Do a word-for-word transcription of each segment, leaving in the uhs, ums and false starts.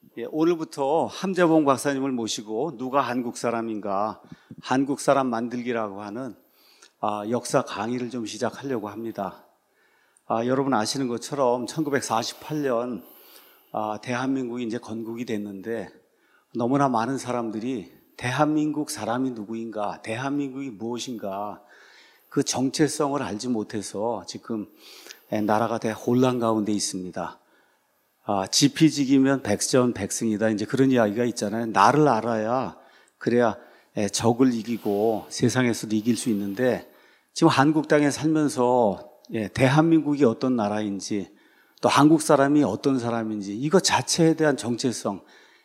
예, 오늘부터 함재봉 박사님을 모시고 누가 한국 사람인가, 한국 사람 만들기라고 하는 아, 역사 강의를 좀 시작하려고 합니다. 아, 여러분 아시는 것처럼 천구백사십팔 년 아, 대한민국이 이제 건국이 됐는데 너무나 많은 사람들이 대한민국 사람이 누구인가, 대한민국이 무엇인가 그 정체성을 알지 못해서 지금 나라가 대혼란 가운데 있습니다. 아, 지피지기면 백전백승이다. 이제 그런 이야기가 있잖아요. 나를 알아야 그래야 적을 이기고 세상에서도 이길 수 있는데 지금 한국 땅에 살면서 대한민국이 어떤 나라인지 또 한국 사람이 어떤 사람인지 이것 자체에 대한 정체성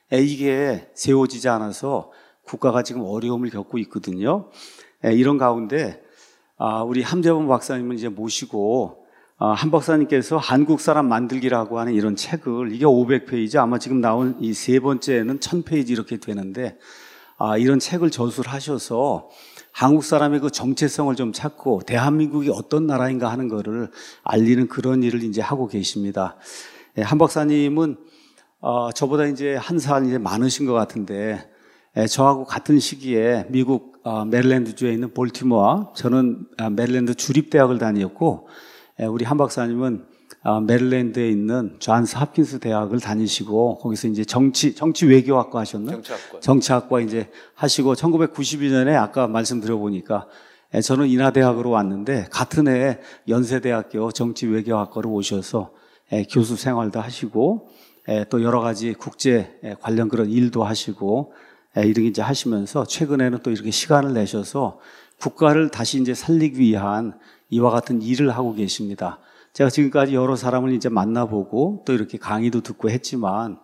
이게 세워지지 않아서 국가가 지금 어려움을 겪고 있거든요. 이런 가운데 우리 함재봉 박사님을 이제 모시고 한 박사님께서 한국 사람 만들기라고 하는 이런 책을, 이게 오백 페이지, 아마 지금 나온 이 세 번째는 천 페이지 이렇게 되는데, 아, 이런 책을 저술을 하셔서 한국 사람의 그 정체성을 좀 찾고 대한민국이 어떤 나라인가 하는 거를 알리는 그런 일을 이제 하고 계십니다. 예, 한 박사님은 어, 저보다 이제 한 살 이제 많으신 것 같은데, 예, 저하고 같은 시기에 미국 어, 메릴랜드주에 있는 볼티모어, 저는 아, 메릴랜드 주립대학을 다녔고, 우리 한 박사님은 메릴랜드에 있는 존스 홉킨스 대학을 다니시고 거기서 이제 정치 정치 외교학과 하셨나? 정치학과. 정치학과 이제 하시고 천구백구십이 년에 아까 말씀드려 보니까 저는 인하대학으로 왔는데 같은 해에 연세대학교 정치 외교학과로 오셔서 교수 생활도 하시고 또 여러 가지 국제 관련 그런 일도 하시고 이렇게 이제 하시면서 최근에는 또 이렇게 시간을 내셔서 국가를 다시 이제 살리기 위한 이와 같은 일을 하고 계십니다. 제가 지금까지 여러 사람을 이제 만나보고 또 이렇게 강의도 듣고 했지만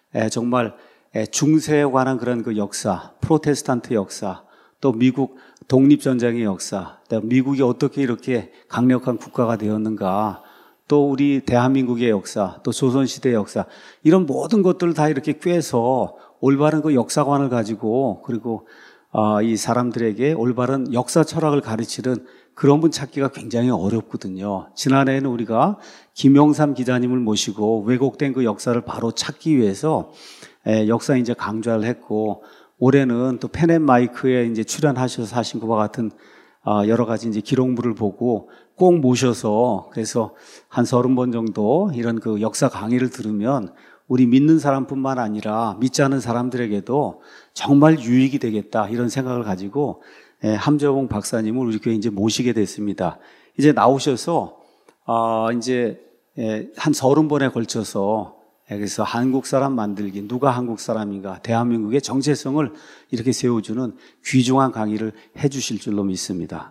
정말 중세에 관한 그런 그 역사, 프로테스탄트 역사, 또 미국 독립전쟁의 역사, 또 미국이 어떻게 이렇게 강력한 국가가 되었는가, 또 우리 대한민국의 역사, 또 조선시대의 역사, 이런 모든 것들을 다 이렇게 꿰서 올바른 그 역사관을 가지고 그리고 이 사람들에게 올바른 역사 철학을 가르치는 그런 분 찾기가 굉장히 어렵거든요. 지난해에는 우리가 김영삼 기자님을 모시고 왜곡된 그 역사를 바로 찾기 위해서 역사 이제 강좌를 했고, 올해는 또 펜앤마이크에 이제 출연하셔서 하신 것과 같은 여러 가지 이제 기록물을 보고 꼭 모셔서 그래서 한 서른 번 정도 이런 그 역사 강의를 들으면 우리 믿는 사람뿐만 아니라 믿지 않은 사람들에게도 정말 유익이 되겠다 이런 생각을 가지고 함재봉 박사님을 우리 교회에 이제 모시게 됐습니다. 이제 나오셔서 어 이제 한 서른 번에 걸쳐서 그래서 한국 사람 만들기, 누가 한국 사람인가, 대한민국의 정체성을 이렇게 세워주는 귀중한 강의를 해주실 줄로 믿습니다.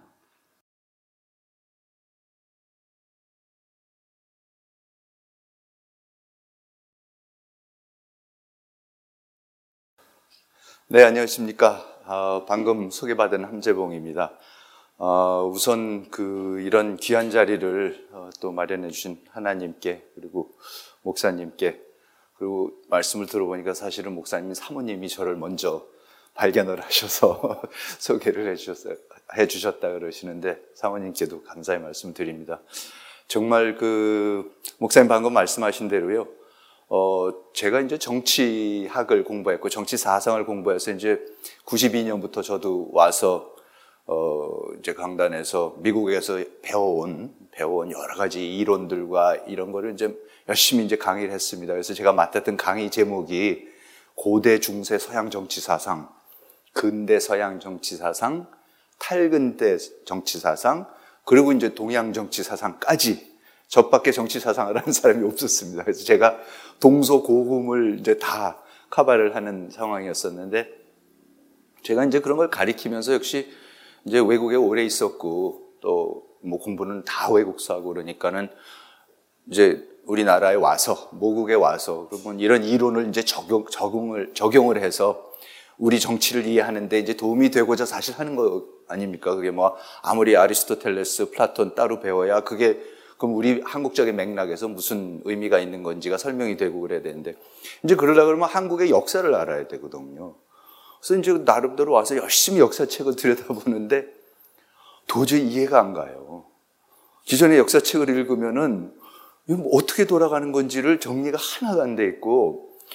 네, 안녕하십니까. 어, 방금 소개받은 함재봉입니다. 어, 우선 그 이런 귀한 자리를 어, 또 마련해 주신 하나님께, 그리고 목사님께, 그리고 말씀을 들어보니까 사실은 목사님 사모님이 저를 먼저 발견을 하셔서 소개를 해 주셨어요. 해 주셨다 그러시는데 사모님께도 감사의 말씀 드립니다. 정말 그 목사님 방금 말씀하신 대로요. 어, 제가 이제 정치학을 공부했고, 정치 사상을 공부해서 이제 구십이 년부터 저도 와서, 어, 이제 강단에서 미국에서 배워온, 배워온 여러 가지 이론들과 이런 거를 이제 열심히 이제 강의를 했습니다. 그래서 제가 맡았던 강의 제목이 고대, 중세, 서양 정치 사상, 근대 서양 정치 사상, 탈근대 정치 사상, 그리고 이제 동양 정치 사상까지 저밖에 정치 사상을 하는 사람이 없었습니다. 그래서 제가 동서고금을 이제 다 커버를 하는 상황이었었는데, 제가 이제 그런 걸 가리키면서 역시 이제 외국에 오래 있었고, 또 뭐 공부는 다 외국사하고 그러니까는 이제 우리나라에 와서, 모국에 와서, 그러면 이런 이론을 이제 적용, 적용을, 적용을 해서 우리 정치를 이해하는데 이제 도움이 되고자 사실 하는 거 아닙니까? 그게 뭐 아무리 아리스토텔레스, 플라톤 따로 배워야 그게 그럼 우리 한국적인 맥락에서 무슨 의미가 있는 건지가 설명이 되고 그래야 되는데, 이제 그러려고 그러면 한국의 역사를 알아야 되거든요. 그래서 이제 나름대로 와서 열심히 역사책을 들여다보는데 도저히 이해가 안 가요. 기존의 역사책을 읽으면은 어떻게 돌아가는 건지를 정리가 하나도 안 돼 있고,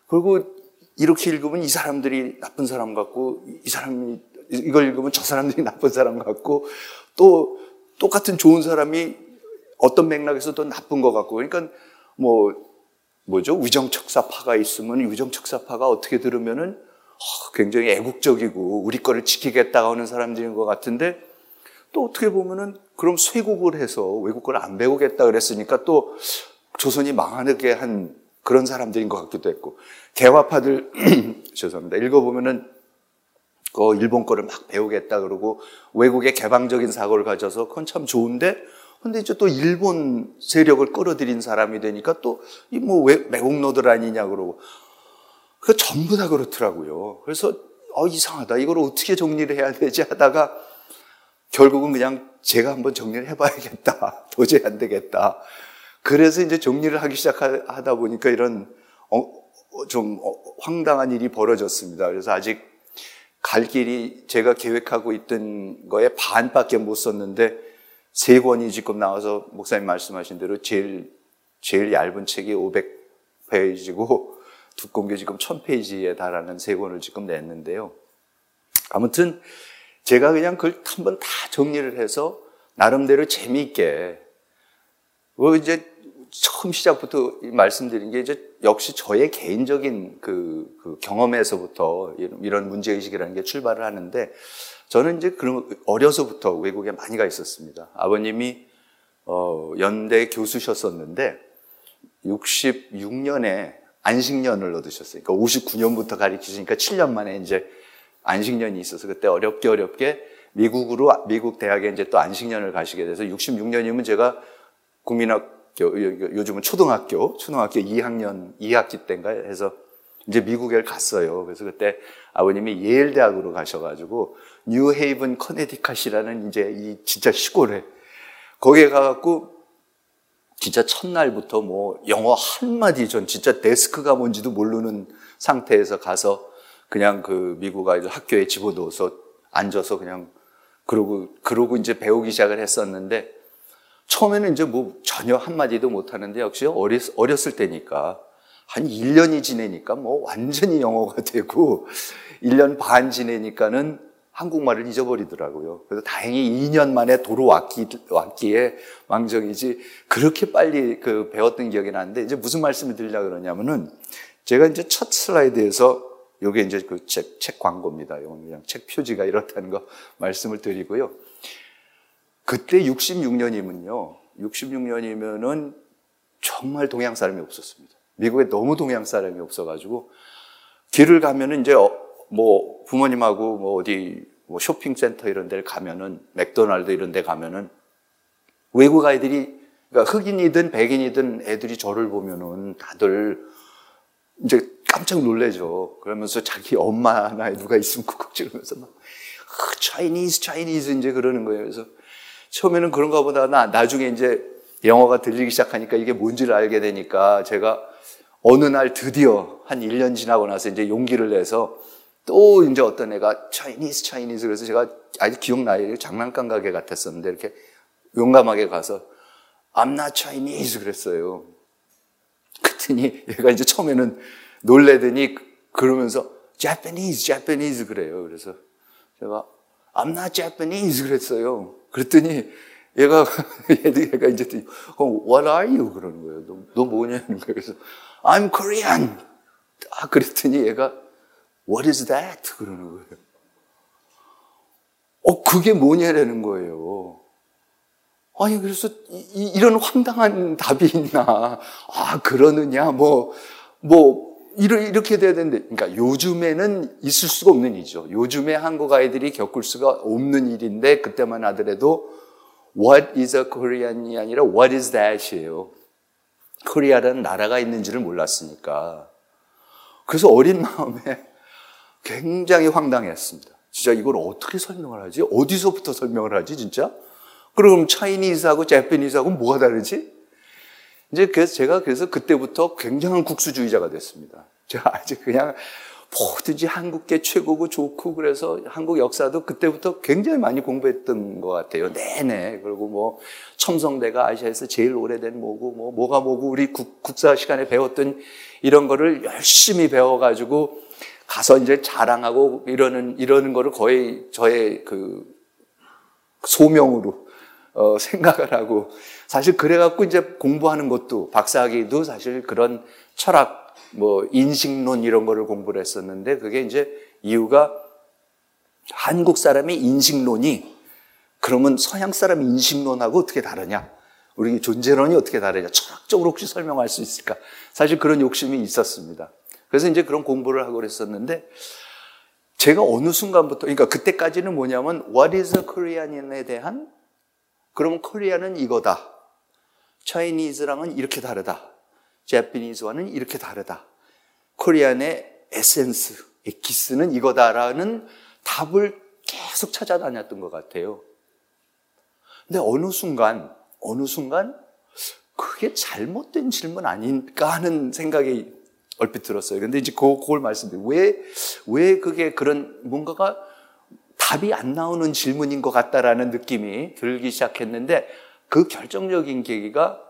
그리고 이렇게 읽으면 이 사람들이 나쁜 사람 같고, 이 사람이, 이걸 읽으면 저 사람들이 나쁜 사람 같고, 또 똑같은 좋은 사람이 어떤 맥락에서 또 나쁜 것 같고, 그러니까 뭐, 뭐죠? 위정척사파가 있으면 위정척사파가 어떻게 들으면은 굉장히 애국적이고 우리 거를 지키겠다고 하는 사람들인 것 같은데, 또 어떻게 보면은 그럼 쇄국을 해서 외국 거를 안 배우겠다 그랬으니까 또 조선이 망하게 한 그런 사람들인 것 같기도 했고, 개화파들 죄송합니다. 읽어보면은 그 일본 거를 막 배우겠다 그러고 외국의 개방적인 사고를 가져서 그건 참 좋은데, 근데 이제 또 일본 세력을 끌어들인 사람이 되니까 또 이 뭐 매국노들 아니냐 그러고, 그 전부 다 그렇더라고요. 그래서 어 이상하다, 이걸 어떻게 정리를 해야 되지 하다가 결국은 그냥 제가 한번 정리를 해봐야겠다. 도저히 안 되겠다. 그래서 이제 정리를 하기 시작하다 보니까 이런 어, 좀 황당한 일이 벌어졌습니다. 그래서 아직 갈 길이 제가 계획하고 있던 거에 반밖에 못 썼는데, 세 권이 지금 나와서 목사님 말씀하신 대로 제일 제일 얇은 책이 오백 페이지고 두꺼운 게 지금 천 페이지에 달하는 세 권을 지금 냈는데요. 아무튼 제가 그냥 그걸 한번 다 정리를 해서 나름대로 재미있게, 뭐 이제 처음 시작부터 말씀드린 게 이제 역시 저의 개인적인 그, 그 경험에서부터 이런 문제의식이라는 게 출발을 하는데, 저는 이제 그런 어려서부터 외국에 많이 가 있었습니다. 아버님이 어, 연대 교수셨었는데 육십육 년에 안식년을 얻으셨어요. 그러니까 오십구 년부터 가르치시니까 칠 년 만에 이제 안식년이 있어서 그때 어렵게 어렵게 미국으로, 미국 대학에 이제 또 안식년을 가시게 돼서 육십육 년이면 제가 국민학교, 요즘은 초등학교, 초등학교 이 학년, 이 학기 때인가 해서 이제 미국에 갔어요. 그래서 그때 아버님이 예일 대학으로 가셔가지고 뉴헤이븐 커네디컷이라는 이제 이 진짜 시골에, 거기에 가갖고 진짜 첫날부터 뭐 영어 한마디, 전 진짜 데스크가 뭔지도 모르는 상태에서 가서 그냥 그 미국 아이들 학교에 집어넣어서 앉아서 그냥 그러고 그러고 이제 배우기 시작을 했었는데, 처음에는 이제 뭐 전혀 한마디도 못 하는데 역시 어렸, 어렸을 때니까 한 일 년이 지내니까 뭐 완전히 영어가 되고, 일 년 반 지내니까는 한국말을 잊어버리더라고요. 그래서 다행히 이 년 만에 도로 왔기, 왔기에 망정이지 그렇게 빨리 그 배웠던 기억이 나는데, 이제 무슨 말씀을 드리려고 그러냐면은, 제가 이제 첫 슬라이드에서 요게 이제 그 책, 책 광고입니다. 이건 그냥 책 표지가 이렇다는 거 말씀을 드리고요. 그때 육십육 년이면요. 육십육 년이면은 정말 동양 사람이 없었습니다. 미국에 너무 동양 사람이 없어가지고, 길을 가면은 이제 뭐 부모님하고 뭐 어디 뭐 쇼핑센터 이런 데를 가면은, 맥도날드 이런 데 가면은 외국 아이들이, 그러니까 흑인이든 백인이든 애들이 저를 보면은 다들 이제 깜짝 놀래죠. 그러면서 자기 엄마나 누가 있으면 쿡쿡 찌르면서 막 차이니즈 차이니즈 이제 그러는 거예요. 그래서 처음에는 그런가 보다, 나 나중에 이제 영어가 들리기 시작하니까 이게 뭔지를 알게 되니까, 제가 어느 날 드디어 한 일 년 지나고 나서 이제 용기를 내서 또 이제 어떤 애가 차이니즈 차이니즈 그래서 제가 아직 기억나요. 장난감 가게 같았었는데 이렇게 용감하게 가서 I'm not Chinese 그랬어요. 그랬더니 얘가 이제 처음에는 놀래더니 그러면서 Japanese, Japanese 그래요. 그래서 제가 I'm not Japanese 그랬어요. 그랬더니 얘가 얘가 이제 What are you 그러는 거예요. 너, 너 뭐냐는 거예요. 그래서 I'm Korean. 아 그랬더니 얘가 What is that 그러는 거예요. 어 그게 뭐냐라는 거예요. 아니 그래서 이, 이런 황당한 답이 있나? 아 그러느냐? 뭐 뭐 이렇게 돼야 되는데, 그러니까 요즘에는 있을 수가 없는 일이죠. 요즘에 한국 아이들이 겪을 수가 없는 일인데, 그때만 하더라도 What is a Korean이 아니라 What is that이에요. 코리아라는 나라가 있는지를 몰랐으니까. 그래서 어린 마음에 굉장히 황당했습니다. 진짜 이걸 어떻게 설명을 하지? 어디서부터 설명을 하지 진짜? 그럼 차이니즈하고 재패니즈하고 뭐가 다르지? 이제 그래서 제가 그래서 그때부터 굉장한 국수주의자가 됐습니다. 제가 아직 그냥 뭐든지 한국계 최고고 좋고 그래서 한국 역사도 그때부터 굉장히 많이 공부했던 것 같아요. 내내. 그리고 뭐 첨성대가 아시아에서 제일 오래된 뭐고 뭐 뭐가 뭐고 우리 국, 국사 시간에 배웠던 이런 거를 열심히 배워가지고 가서 이제 자랑하고 이러는 이러는 거를 거의 저의 그 소명으로 어, 생각을 하고 사실 그래갖고 이제 공부하는 것도 박사학위도 사실 그런 철학 뭐 인식론 이런 거를 공부를 했었는데 그게 이제 이유가 한국 사람의 인식론이 그러면 서양 사람 인식론하고 어떻게 다르냐? 우리 존재론이 어떻게 다르냐? 철학적으로 혹시 설명할 수 있을까? 사실 그런 욕심이 있었습니다. 그래서 이제 그런 공부를 하고 그랬었는데 제가 어느 순간부터 그러니까 그때까지는 뭐냐면 What is a Korean에 대한 그러면 코리아는 이거다. 차이니즈랑은 이렇게 다르다. 제피니즈와는 이렇게 다르다. 코리안의 에센스, 엑기스는 이거다라는 답을 계속 찾아다녔던 것 같아요. 근데 어느 순간, 어느 순간 그게 잘못된 질문 아닌가 하는 생각이 얼핏 들었어요. 근데 이제 그, 그걸 말씀드려요. 왜, 왜 그게 그런 뭔가가 답이 안 나오는 질문인 것 같다라는 느낌이 들기 시작했는데 그 결정적인 계기가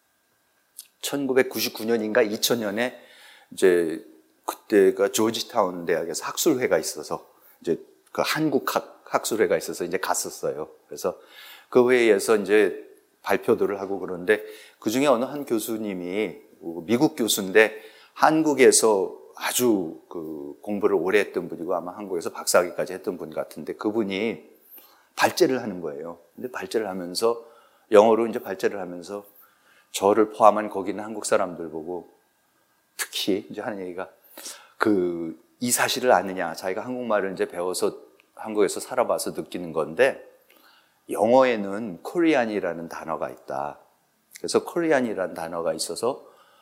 천구백구십구 년인가 이천 년에 이제 그때가 조지타운 대학에서 학술회가 있어서 이제 그 한국 학, 학술회가 있어서 이제 갔었어요. 그래서 그 회의에서 이제 발표들을 하고 그러는데 그 중에 어느 한 교수님이 미국 교수인데 한국에서 아주 그 공부를 오래 했던 분이고 아마 한국에서 박사학위까지 했던 분 같은데 그분이 발제를 하는 거예요. 근데 발제를 하면서 영어로 이제 발제를 하면서 저를 포함한 거기 있는 한국 사람들 보고 특히 이제 하는 얘기가 그 이 사실을 아느냐. 자기가 한국말을 이제 배워서 한국에서 살아봐서 느끼는 건데 영어에는 코리안이라는 단어가 있다. 그래서 코리안이라는 단어가 있어서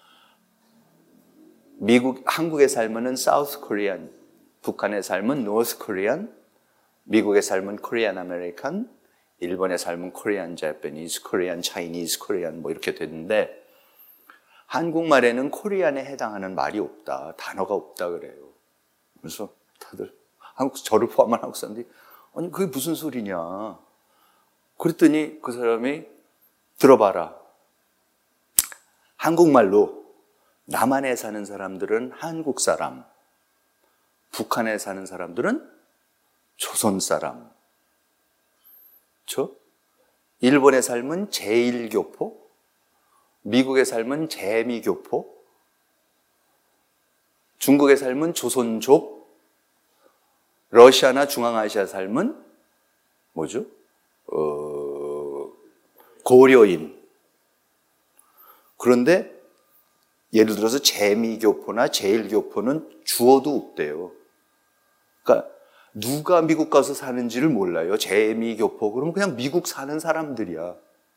미국, 한국의 삶은 사우스 코리안, 북한의 삶은 노스 코리안, 미국의 삶은 코리안 아메리칸, 일본의 삶은 코리안 제퍼니즈, 코리안 차이니즈, 코리안 뭐 이렇게 됐는데 한국말에는 코리안에 해당하는 말이 없다. 단어가 없다 그래요. 그래서 다들 한국 저를 포함한 한국 사람들이 아니 그게 무슨 소리냐. 그랬더니 그 사람이 들어봐라. 한국말로 남한에 사는 사람들은 한국 사람, 북한에 사는 사람들은 조선 사람, 저 일본의 삶은 제일교포, 미국의 삶은 제미교포, 중국의 삶은 조선족, 러시아나 중앙아시아 삶은 뭐죠? 어, 고려인. 그런데 예를 들어서 제미교포나 제일교포는 주어도 없대요. 그러니까 누가 미국 가서 사는지를 몰라요. 제미교포. 그러면 그냥 미국 사는 사람들이야.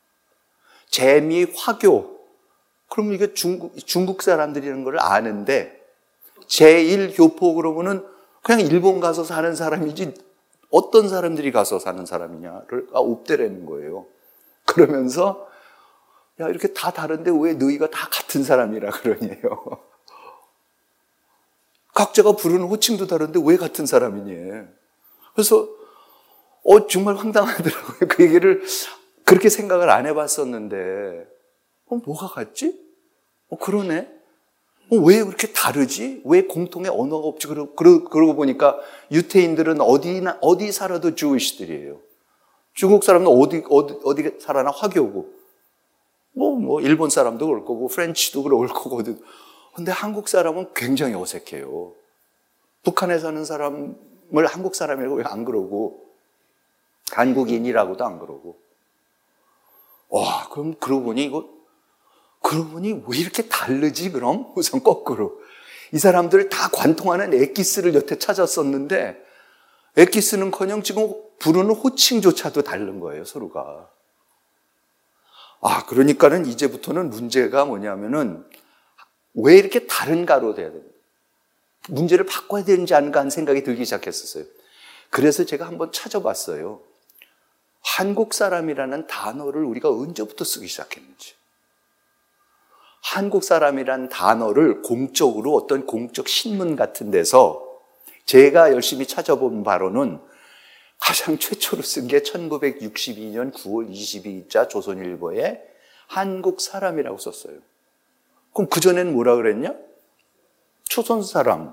제미화교. 그럼 이게 중국, 중국 사람들이라는 걸 아는데 제일교포 그러면은 그냥 일본 가서 사는 사람이지 어떤 사람들이 가서 사는 사람이냐를 아, 없대라는 거예요. 그러면서 야 이렇게 다 다른데 왜 너희가 다 같은 사람이라 그러냐요. 각자가 부르는 호칭도 다른데 왜 같은 사람이니? 그래서 어 정말 황당하더라고요. 그 얘기를 그렇게 생각을 안 해봤었는데 어 뭐가 같지? 어 그러네. 어, 왜 그렇게 다르지? 왜 공통의 언어가 없지? 그러, 그러, 그러고 보니까 유태인들은 어디나 어디 살아도 주이시들이에요. 중국 사람은 어디 어디 어디 살아나 화교고. 뭐, 뭐, 일본 사람도 그럴 거고, 프렌치도 그럴 거거든. 근데 한국 사람은 굉장히 어색해요. 북한에 사는 사람을 한국 사람이라고 왜 안 그러고, 한국인이라고도 안 그러고. 와, 그럼 그러고 보니 이거, 그러고 보니 왜 이렇게 다르지, 그럼? 우선 거꾸로. 이 사람들 다 관통하는 엑기스를 여태 찾았었는데, 엑기스는 커녕 지금 부르는 호칭조차도 다른 거예요, 서로가. 아, 그러니까는 이제부터는 문제가 뭐냐면은 왜 이렇게 다른가로 돼야 됩니다. 문제를 바꿔야 되는지 않은가 하는 생각이 들기 시작했었어요. 그래서 제가 한번 찾아봤어요. 한국 사람이라는 단어를 우리가 언제부터 쓰기 시작했는지. 한국 사람이라는 단어를 공적으로 어떤 공적 신문 같은 데서 제가 열심히 찾아본 바로는 가장 최초로 쓴 게 천구백육십이 년 구월 이십이일자 조선일보에 한국 사람이라고 썼어요. 그럼 그전에는 뭐라 그랬냐? 조선 사람,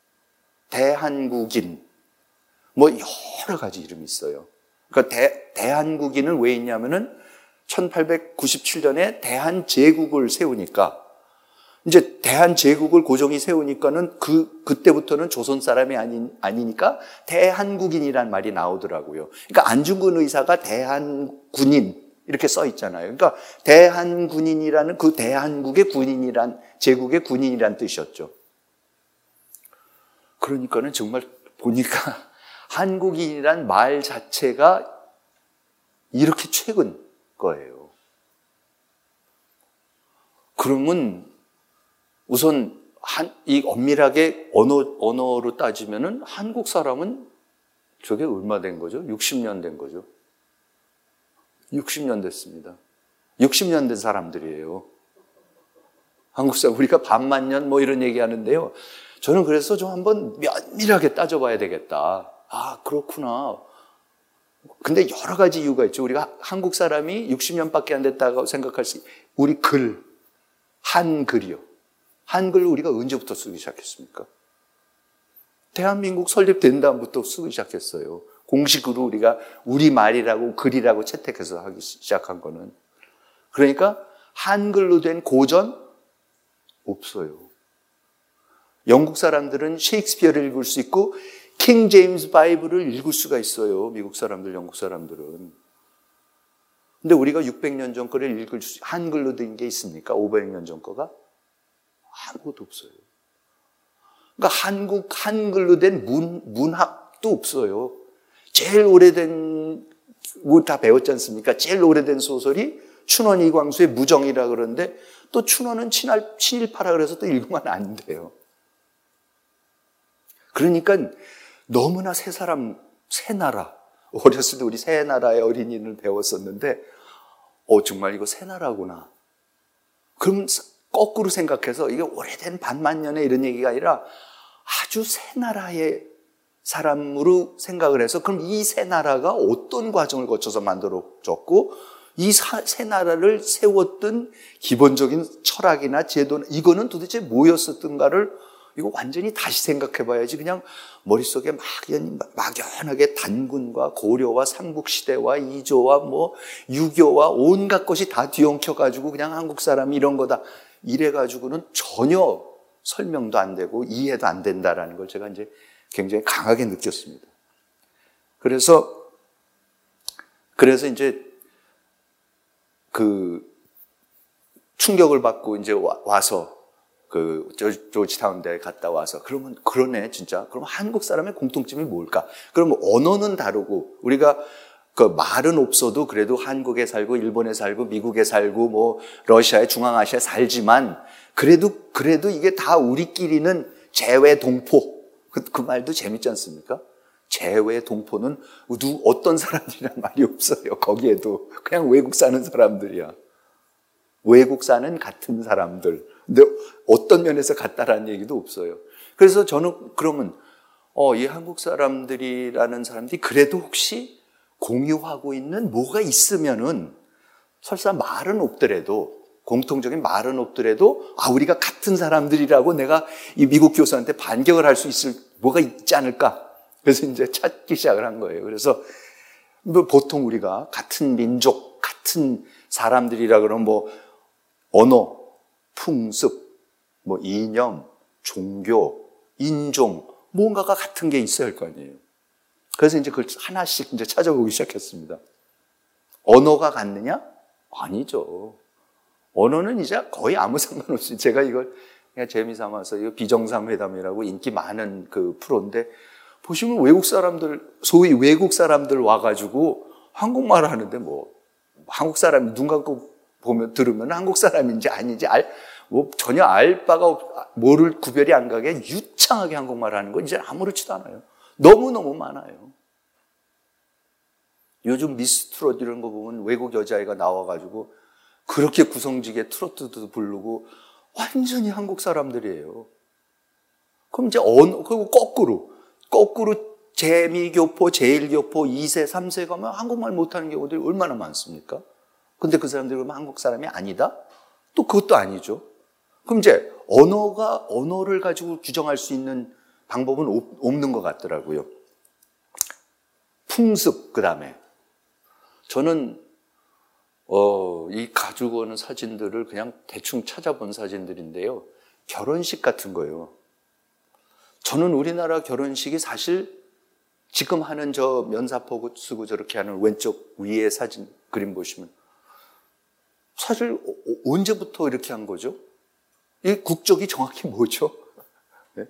대한국인, 뭐 여러 가지 이름이 있어요. 그러니까 대, 대한국인은 왜 있냐면은 천팔백구십칠 년에 대한제국을 세우니까, 이제 대한제국을 고종이 세우니까는 그, 그때부터는 조선 사람이 아니, 아니니까 대한국인이란 말이 나오더라고요. 그러니까 안중근 의사가 대한군인, 이렇게 써 있잖아요. 그러니까 대한군인이라는 그 대한국의 군인이란, 제국의 군인이란 뜻이었죠. 그러니까는 정말 보니까 한국인이란 말 자체가 이렇게 최근 거예요. 그러면 우선 한, 이 엄밀하게 언어, 언어로 따지면은 한국 사람은 저게 얼마 된 거죠? 육십 년 된 거죠. 육십 년 됐습니다. 육십 년 된 사람들이에요. 한국 사람, 우리가 반만 년 뭐 이런 얘기 하는데요. 저는 그래서 좀 한번 면밀하게 따져봐야 되겠다. 아, 그렇구나. 근데 여러 가지 이유가 있죠. 우리가 한국 사람이 육십 년밖에 안 됐다고 생각할 수, 우리 글, 한글이요. 한글을 우리가 언제부터 쓰기 시작했습니까? 대한민국 설립된 다음부터 쓰기 시작했어요. 공식으로 우리가 우리말이라고 글이라고 채택해서 하기 시작한 거는. 그러니까 한글로 된 고전 없어요. 영국 사람들은 셰익스피어를 읽을 수 있고 킹 제임스 바이블을 읽을 수가 있어요. 미국 사람들, 영국 사람들은. 근데 우리가 육백 년 전 거를 읽을 수, 한글로 된 게 있습니까? 오백 년 전 거가? 아무것도 없어요. 그러니까 한국 한글로 된 문, 문학도 없어요. 제일 오래된, 뭐 다 배웠지 않습니까? 제일 오래된 소설이 춘원 이광수의 무정이라 그러는데 또 춘원은 친할, 친일파라 그래서 또 읽으면 안 돼요. 그러니까 너무나 새 사람, 새 나라. 어렸을 때 우리 새 나라의 어린이를 배웠었는데, 어, 정말 이거 새 나라구나. 그럼 거꾸로 생각해서 이게 오래된 반만 년의 이런 얘기가 아니라 아주 새 나라의 사람으로 생각을 해서 그럼 이 새 나라가 어떤 과정을 거쳐서 만들어졌고 이 새 나라를 세웠던 기본적인 철학이나 제도나 이거는 도대체 뭐였었던가를 이거 완전히 다시 생각해 봐야지 그냥 머릿속에 막연, 막연하게 단군과 고려와 삼국시대와 이조와 뭐 유교와 온갖 것이 다 뒤엉켜 가지고 그냥 한국 사람이 이런 거다 이래 가지고는 전혀 설명도 안 되고 이해도 안 된다라는 걸 제가 이제 굉장히 강하게 느꼈습니다. 그래서 그래서 이제 그 충격을 받고 이제 와서 그 조지타운대에 갔다 와서 그러면 그러네 진짜. 그럼 한국 사람의 공통점이 뭘까? 그럼 언어는 다르고 우리가 그 말은 없어도 그래도 한국에 살고 일본에 살고 미국에 살고 뭐 러시아에 중앙아시아에 살지만 그래도 그래도 이게 다 우리끼리는 재외 동포. 그, 그 말도 재밌지 않습니까? 재외 동포는 누 어떤 사람들이란 말이 없어요. 거기에도 그냥 외국 사는 사람들이야. 외국 사는 같은 사람들. 근데 어떤 면에서 같다라는 얘기도 없어요. 그래서 저는 그러면 어, 이 한국 사람들이라는 사람들이 그래도 혹시 공유하고 있는 뭐가 있으면은 설사 말은 없더라도 공통적인 말은 없더라도 아 우리가 같은 사람들이라고 내가 이 미국 교수한테 반격을 할 수 있을 뭐가 있지 않을까? 그래서 이제 찾기 시작을 한 거예요. 그래서 뭐 보통 우리가 같은 민족, 같은 사람들이라 그러면 뭐 언어, 풍습, 뭐 이념, 종교, 인종 뭔가가 같은 게 있어야 할 거 아니에요. 그래서 이제 그걸 하나씩 이제 찾아보기 시작했습니다. 언어가 같느냐? 아니죠. 언어는 이제 거의 아무 상관없이 제가 이걸 그냥 재미삼아서 이거 비정상회담이라고 인기 많은 그 프로인데 보시면 외국 사람들 소위 외국 사람들 와가지고 한국말을 하는데 뭐 한국 사람이 눈 감고 보면 들으면 한국 사람인지 아닌지 알 뭐 전혀 알 바가 없, 모를 구별이 안 가게 유창하게 한국말 하는 건 이제 아무렇지도 않아요. 너무 너무 많아요. 요즘 미스 트롯 이런 거 보면 외국 여자애가 나와가지고 그렇게 구성지게 트로트도 부르고 완전히 한국 사람들이에요. 그럼 이제 언어, 그리고 거꾸로 거꾸로 재미교포, 제일교포, 이 세, 삼 세 가면 한국말 못하는 경우들이 얼마나 많습니까? 근데 그 사람들이 그러면 한국 사람이 아니다? 또 그것도 아니죠. 그럼 이제 언어가, 언어를 가지고 규정할 수 있는 방법은 없는 것 같더라고요. 풍습, 그 다음에. 저는, 어, 이 가지고 오는 사진들을 그냥 대충 찾아본 사진들인데요. 결혼식 같은 거예요. 저는 우리나라 결혼식이 사실 지금 하는 저 면사포 쓰고 저렇게 하는 왼쪽 위에 사진, 그림 보시면 사실 언제부터 이렇게 한 거죠? 이 국적이 정확히 뭐죠? 네?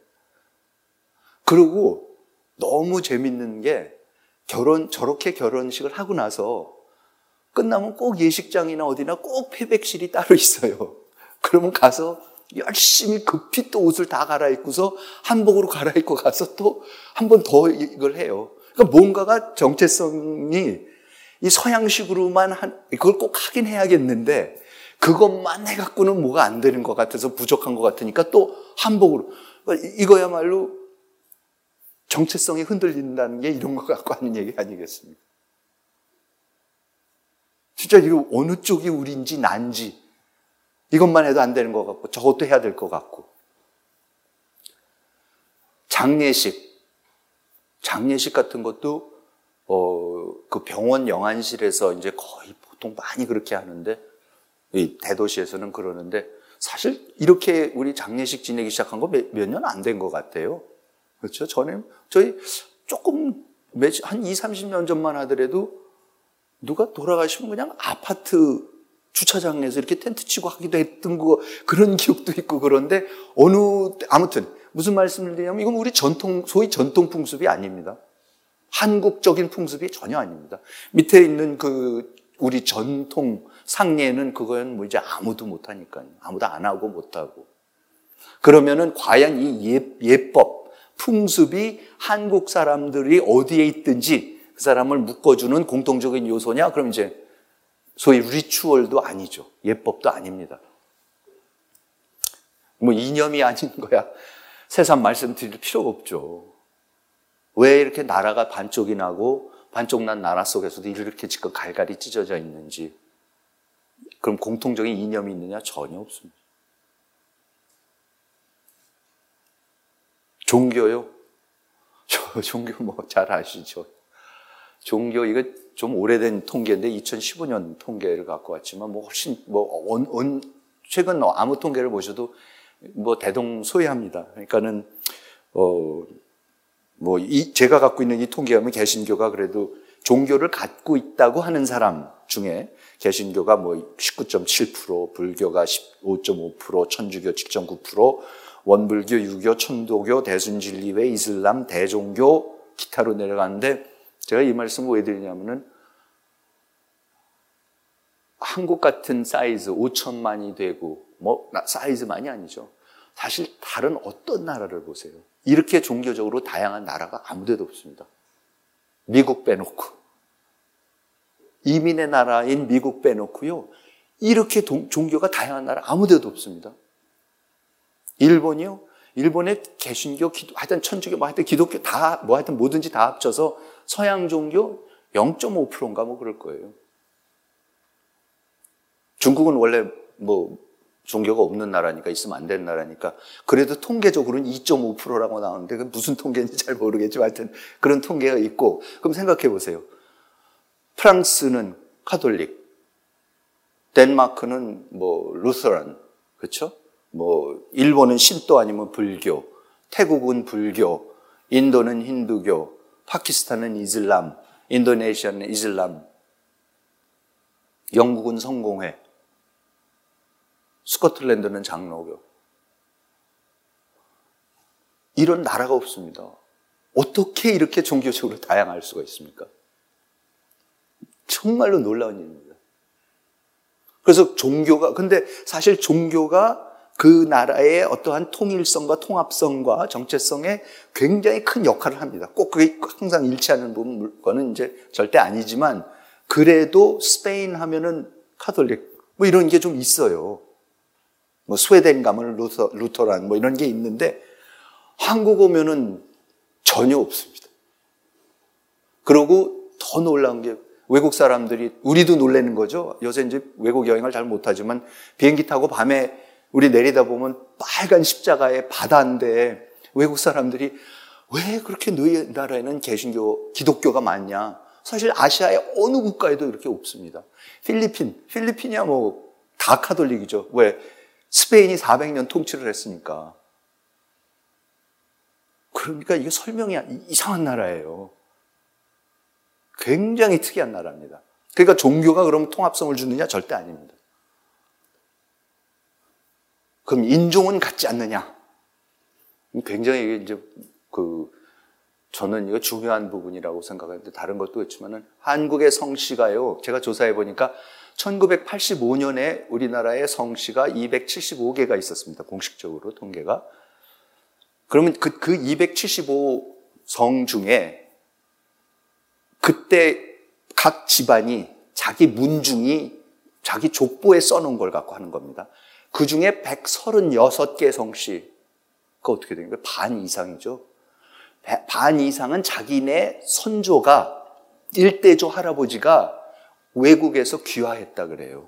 그리고 너무 재밌는 게 결혼, 저렇게 결혼식을 하고 나서 끝나면 꼭 예식장이나 어디나 꼭 패백실이 따로 있어요. 그러면 가서 열심히 급히 또 옷을 다 갈아입고서 한복으로 갈아입고 가서 또 한 번 더 이걸 해요. 그러니까 뭔가가 정체성이 이 서양식으로만 한, 그걸 꼭 하긴 해야겠는데 그것만 해갖고는 뭐가 안 되는 것 같아서 부족한 것 같으니까 또 한복으로. 그러니까 이거야말로 정체성이 흔들린다는 게 이런 것 갖고 하는 얘기 아니겠습니까? 진짜 이거 어느 쪽이 우리인지 난지 이것만 해도 안 되는 것 같고 저것도 해야 될 것 같고. 장례식. 장례식 같은 것도 어, 그 병원 영안실에서 이제 거의 보통 많이 그렇게 하는데 이 대도시에서는 그러는데 사실 이렇게 우리 장례식 지내기 시작한 거 몇 년 안 된 것 같아요. 그렇죠? 전에 저희 조금 한 이십, 삼십 년 전만 하더라도 누가 돌아가시면 그냥 아파트 주차장에서 이렇게 텐트 치고 하기도 했던 거 그런 기억도 있고 그런데 어느 아무튼 무슨 말씀을 드리냐면 이건 우리 전통 소위 전통 풍습이 아닙니다. 한국적인 풍습이 전혀 아닙니다. 밑에 있는 그 우리 전통 상례는 그건 뭐 이제 아무도 못 하니까요. 아무도 안 하고 못 하고. 그러면은 과연 이 예, 예법 풍습이 한국 사람들이 어디에 있든지 그 사람을 묶어주는 공통적인 요소냐? 그럼 이제 소위 리추얼도 아니죠. 예법도 아닙니다. 뭐 이념이 아닌 거야. 새삼 말씀드릴 필요가 없죠. 왜 이렇게 나라가 반쪽이 나고 반쪽 난 나라 속에서도 이렇게 지금 갈갈이 찢어져 있는지. 그럼 공통적인 이념이 있느냐? 전혀 없습니다. 종교요? 저 종교 뭐 잘 아시죠? 종교 이거 좀 오래된 통계인데 이천십오 년 통계를 갖고 왔지만 뭐 훨씬 뭐 언, 언, 최근 아무 통계를 보셔도 뭐 대동소이합니다. 그러니까는 어 뭐 이 제가 갖고 있는 이 통계하면 개신교가 그래도 종교를 갖고 있다고 하는 사람 중에 개신교가 뭐 십구 점 칠 퍼센트, 불교가 십오 점 오 퍼센트, 천주교 칠 점 구 퍼센트, 원불교, 유교, 천도교, 대순진리회, 이슬람, 대종교, 기타로 내려가는데 제가 이 말씀을 왜 드리냐면은 한국 같은 사이즈 오천만이 되고 뭐 사이즈만이 아니죠. 사실 다른 어떤 나라를 보세요. 이렇게 종교적으로 다양한 나라가 아무 데도 없습니다. 미국 빼놓고. 이민의 나라인 미국 빼놓고요. 이렇게 동, 종교가 다양한 나라 아무 데도 없습니다. 일본이요. 일본의 개신교, 기도, 하여튼 천주교, 뭐 하여튼 기독교 다, 뭐 하여튼 뭐든지 다 합쳐서 서양 종교 영 점 오 퍼센트인가 뭐 그럴 거예요. 중국은 원래 뭐 종교가 없는 나라니까 있으면 안 되는 나라니까 그래도 통계적으로는 이 점 오 퍼센트라고 나오는데 그 무슨 통계인지 잘 모르겠지만 하여튼 그런 통계가 있고 그럼 생각해 보세요. 프랑스는 카톨릭, 덴마크는 뭐 루터란, 그렇죠? 뭐 일본은 신도 아니면 불교, 태국은 불교, 인도는 힌두교, 파키스탄은 이슬람, 인도네시아는 이슬람, 영국은 성공회, 스코틀랜드는 장로교. 이런 나라가 없습니다. 어떻게 이렇게 종교적으로 다양할 수가 있습니까? 정말로 놀라운 일입니다. 그래서 종교가, 근데 사실 종교가 그 나라의 어떠한 통일성과 통합성과 정체성에 굉장히 큰 역할을 합니다. 꼭 그게 항상 일치하는 부분은 이제 절대 아니지만 그래도 스페인 하면은 카톨릭 뭐 이런 게 좀 있어요. 뭐 스웨덴 가면 루터, 루터란 뭐 이런 게 있는데 한국 오면은 전혀 없습니다. 그리고 더 놀라운 게 외국 사람들이, 우리도 놀라는 거죠. 요새 이제 외국 여행을 잘 못하지만 비행기 타고 밤에 우리 내리다 보면 빨간 십자가의 바다인데 외국 사람들이 왜 그렇게 너희 나라에는 개신교, 기독교가 많냐? 사실 아시아의 어느 국가에도 이렇게 없습니다. 필리핀, 필리핀이야 뭐 다 카톨릭이죠. 왜? 스페인이 사백 년 통치를 했으니까. 그러니까 이게 설명이 이상한 나라예요. 굉장히 특이한 나라입니다. 그러니까 종교가 그럼 통합성을 주느냐? 절대 아닙니다. 그럼 인종은 같지 않느냐? 굉장히 이제 그 저는 이거 중요한 부분이라고 생각하는데 다른 것도 있지만은 한국의 성씨가요. 제가 조사해 보니까 천구백팔십오 년에 우리나라의 성씨가 이백칠십오 개가 있었습니다. 공식적으로 통계가. 그러면 그, 그 이백칠십오 성 중에 그때 각 집안이 자기 문중이 자기 족보에 써놓은 걸 갖고 하는 겁니다. 그 중에 백삼십육 개 성씨가 어떻게 되는 거예요? 반 이상이죠. 반 이상은 자기네 선조가 일대조 할아버지가 외국에서 귀화했다 그래요.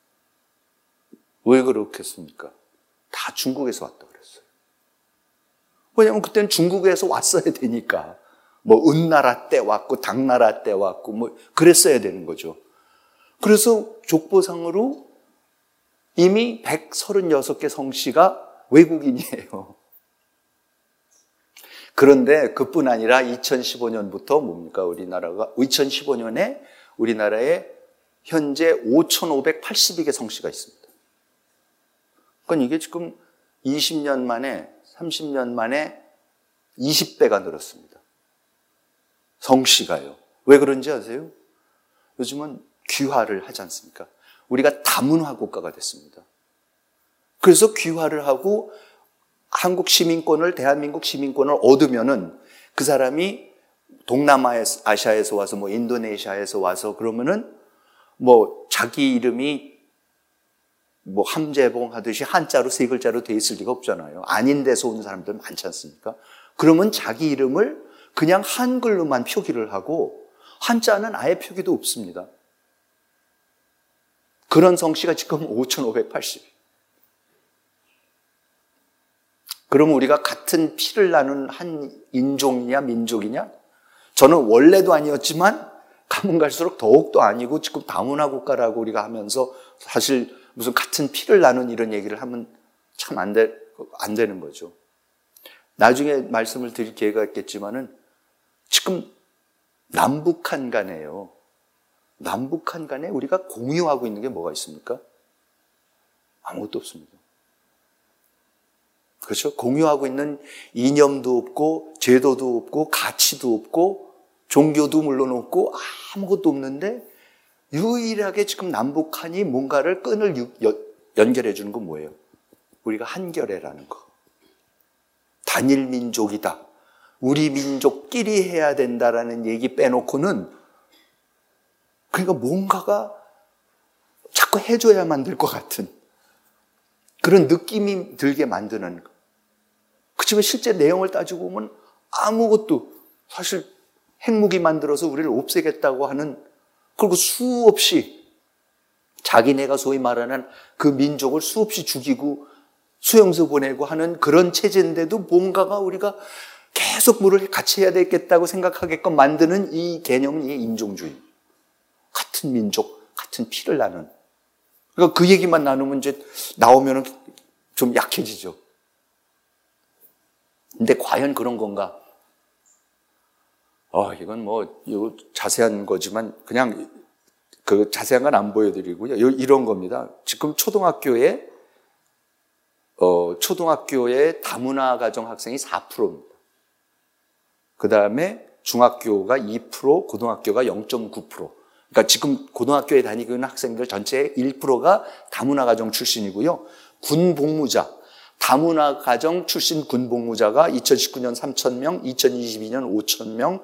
왜 그렇겠습니까? 다 중국에서 왔다 그랬어요. 왜냐하면 그때는 중국에서 왔어야 되니까. 뭐 은나라 때 왔고 당나라 때 왔고 뭐 그랬어야 되는 거죠. 그래서 족보상으로 이미 백삼십육 개 성씨가 외국인이에요. 그런데 그뿐 아니라 이천십오 년부터 뭡니까? 우리나라가 이천십오 년에 우리나라에 현재 오천오백팔십이 개 성씨가 있습니다. 그러니까 이게 지금 이십 년 만에, 삼십 년 만에 이십 배가 늘었습니다. 성씨가요. 왜 그런지 아세요? 요즘은 귀화를 하지 않습니까? 우리가 다문화 국가가 됐습니다. 그래서 귀화를 하고 한국 시민권을, 대한민국 시민권을 얻으면은 그 사람이 동남아시아에서 와서 뭐 인도네시아에서 와서 그러면은 뭐 자기 이름이 뭐 함재봉 하듯이 한자로 세 글자로 돼 있을 리가 없잖아요. 아닌 데서 온 사람들 많지 않습니까? 그러면 자기 이름을 그냥 한글로만 표기를 하고 한자는 아예 표기도 없습니다. 그런 성씨가 지금 오천오백팔십. 그러면 우리가 같은 피를 나눈 한 인종이냐 민족이냐? 저는 원래도 아니었지만 가면 갈수록 더욱도 아니고 지금 다문화 국가라고 우리가 하면서 사실 무슨 같은 피를 나눈 이런 얘기를 하면 참 안 돼, 안 되는 거죠. 나중에 말씀을 드릴 기회가 있겠지만은 지금 남북한 간에요. 남북한 간에 우리가 공유하고 있는 게 뭐가 있습니까? 아무것도 없습니다. 그렇죠? 공유하고 있는 이념도 없고 제도도 없고 가치도 없고 종교도 물론 없고 아무것도 없는데 유일하게 지금 남북한이 뭔가를 끈을 연결해 주는 건 뭐예요? 우리가 한결애라는 거. 단일 민족이다. 우리 민족끼리 해야 된다라는 얘기 빼놓고는 그러니까 뭔가가 자꾸 해줘야만 될 것 같은 그런 느낌이 들게 만드는 거. 그치만 실제 내용을 따지고 보면 아무것도 사실 핵무기 만들어서 우리를 없애겠다고 하는 그리고 수없이 자기네가 소위 말하는 그 민족을 수없이 죽이고 수용소 보내고 하는 그런 체제인데도 뭔가가 우리가 계속 뭐를 같이 해야 되겠다고 생각하게끔 만드는 이 개념은 이 인종주의. 같은 민족, 같은 피를 나눈. 그러니까 그 얘기만 나누면 이제 나오면 좀 약해지죠. 근데 과연 그런 건가? 어, 이건 뭐, 이거 자세한 거지만 그냥 그 자세한 건 안 보여드리고요. 이런 겁니다. 지금 초등학교에, 어, 초등학교에 다문화 가정 학생이 사 퍼센트입니다. 그 다음에 중학교가 이 퍼센트, 고등학교가 영 점 구 퍼센트. 그러니까 지금 고등학교에 다니고 있는 학생들 전체의 일 퍼센트가 다문화 가정 출신이고요. 군 복무자, 다문화 가정 출신 군 복무자가 이천십구 년 삼천 명, 이천이십이 년 오천 명,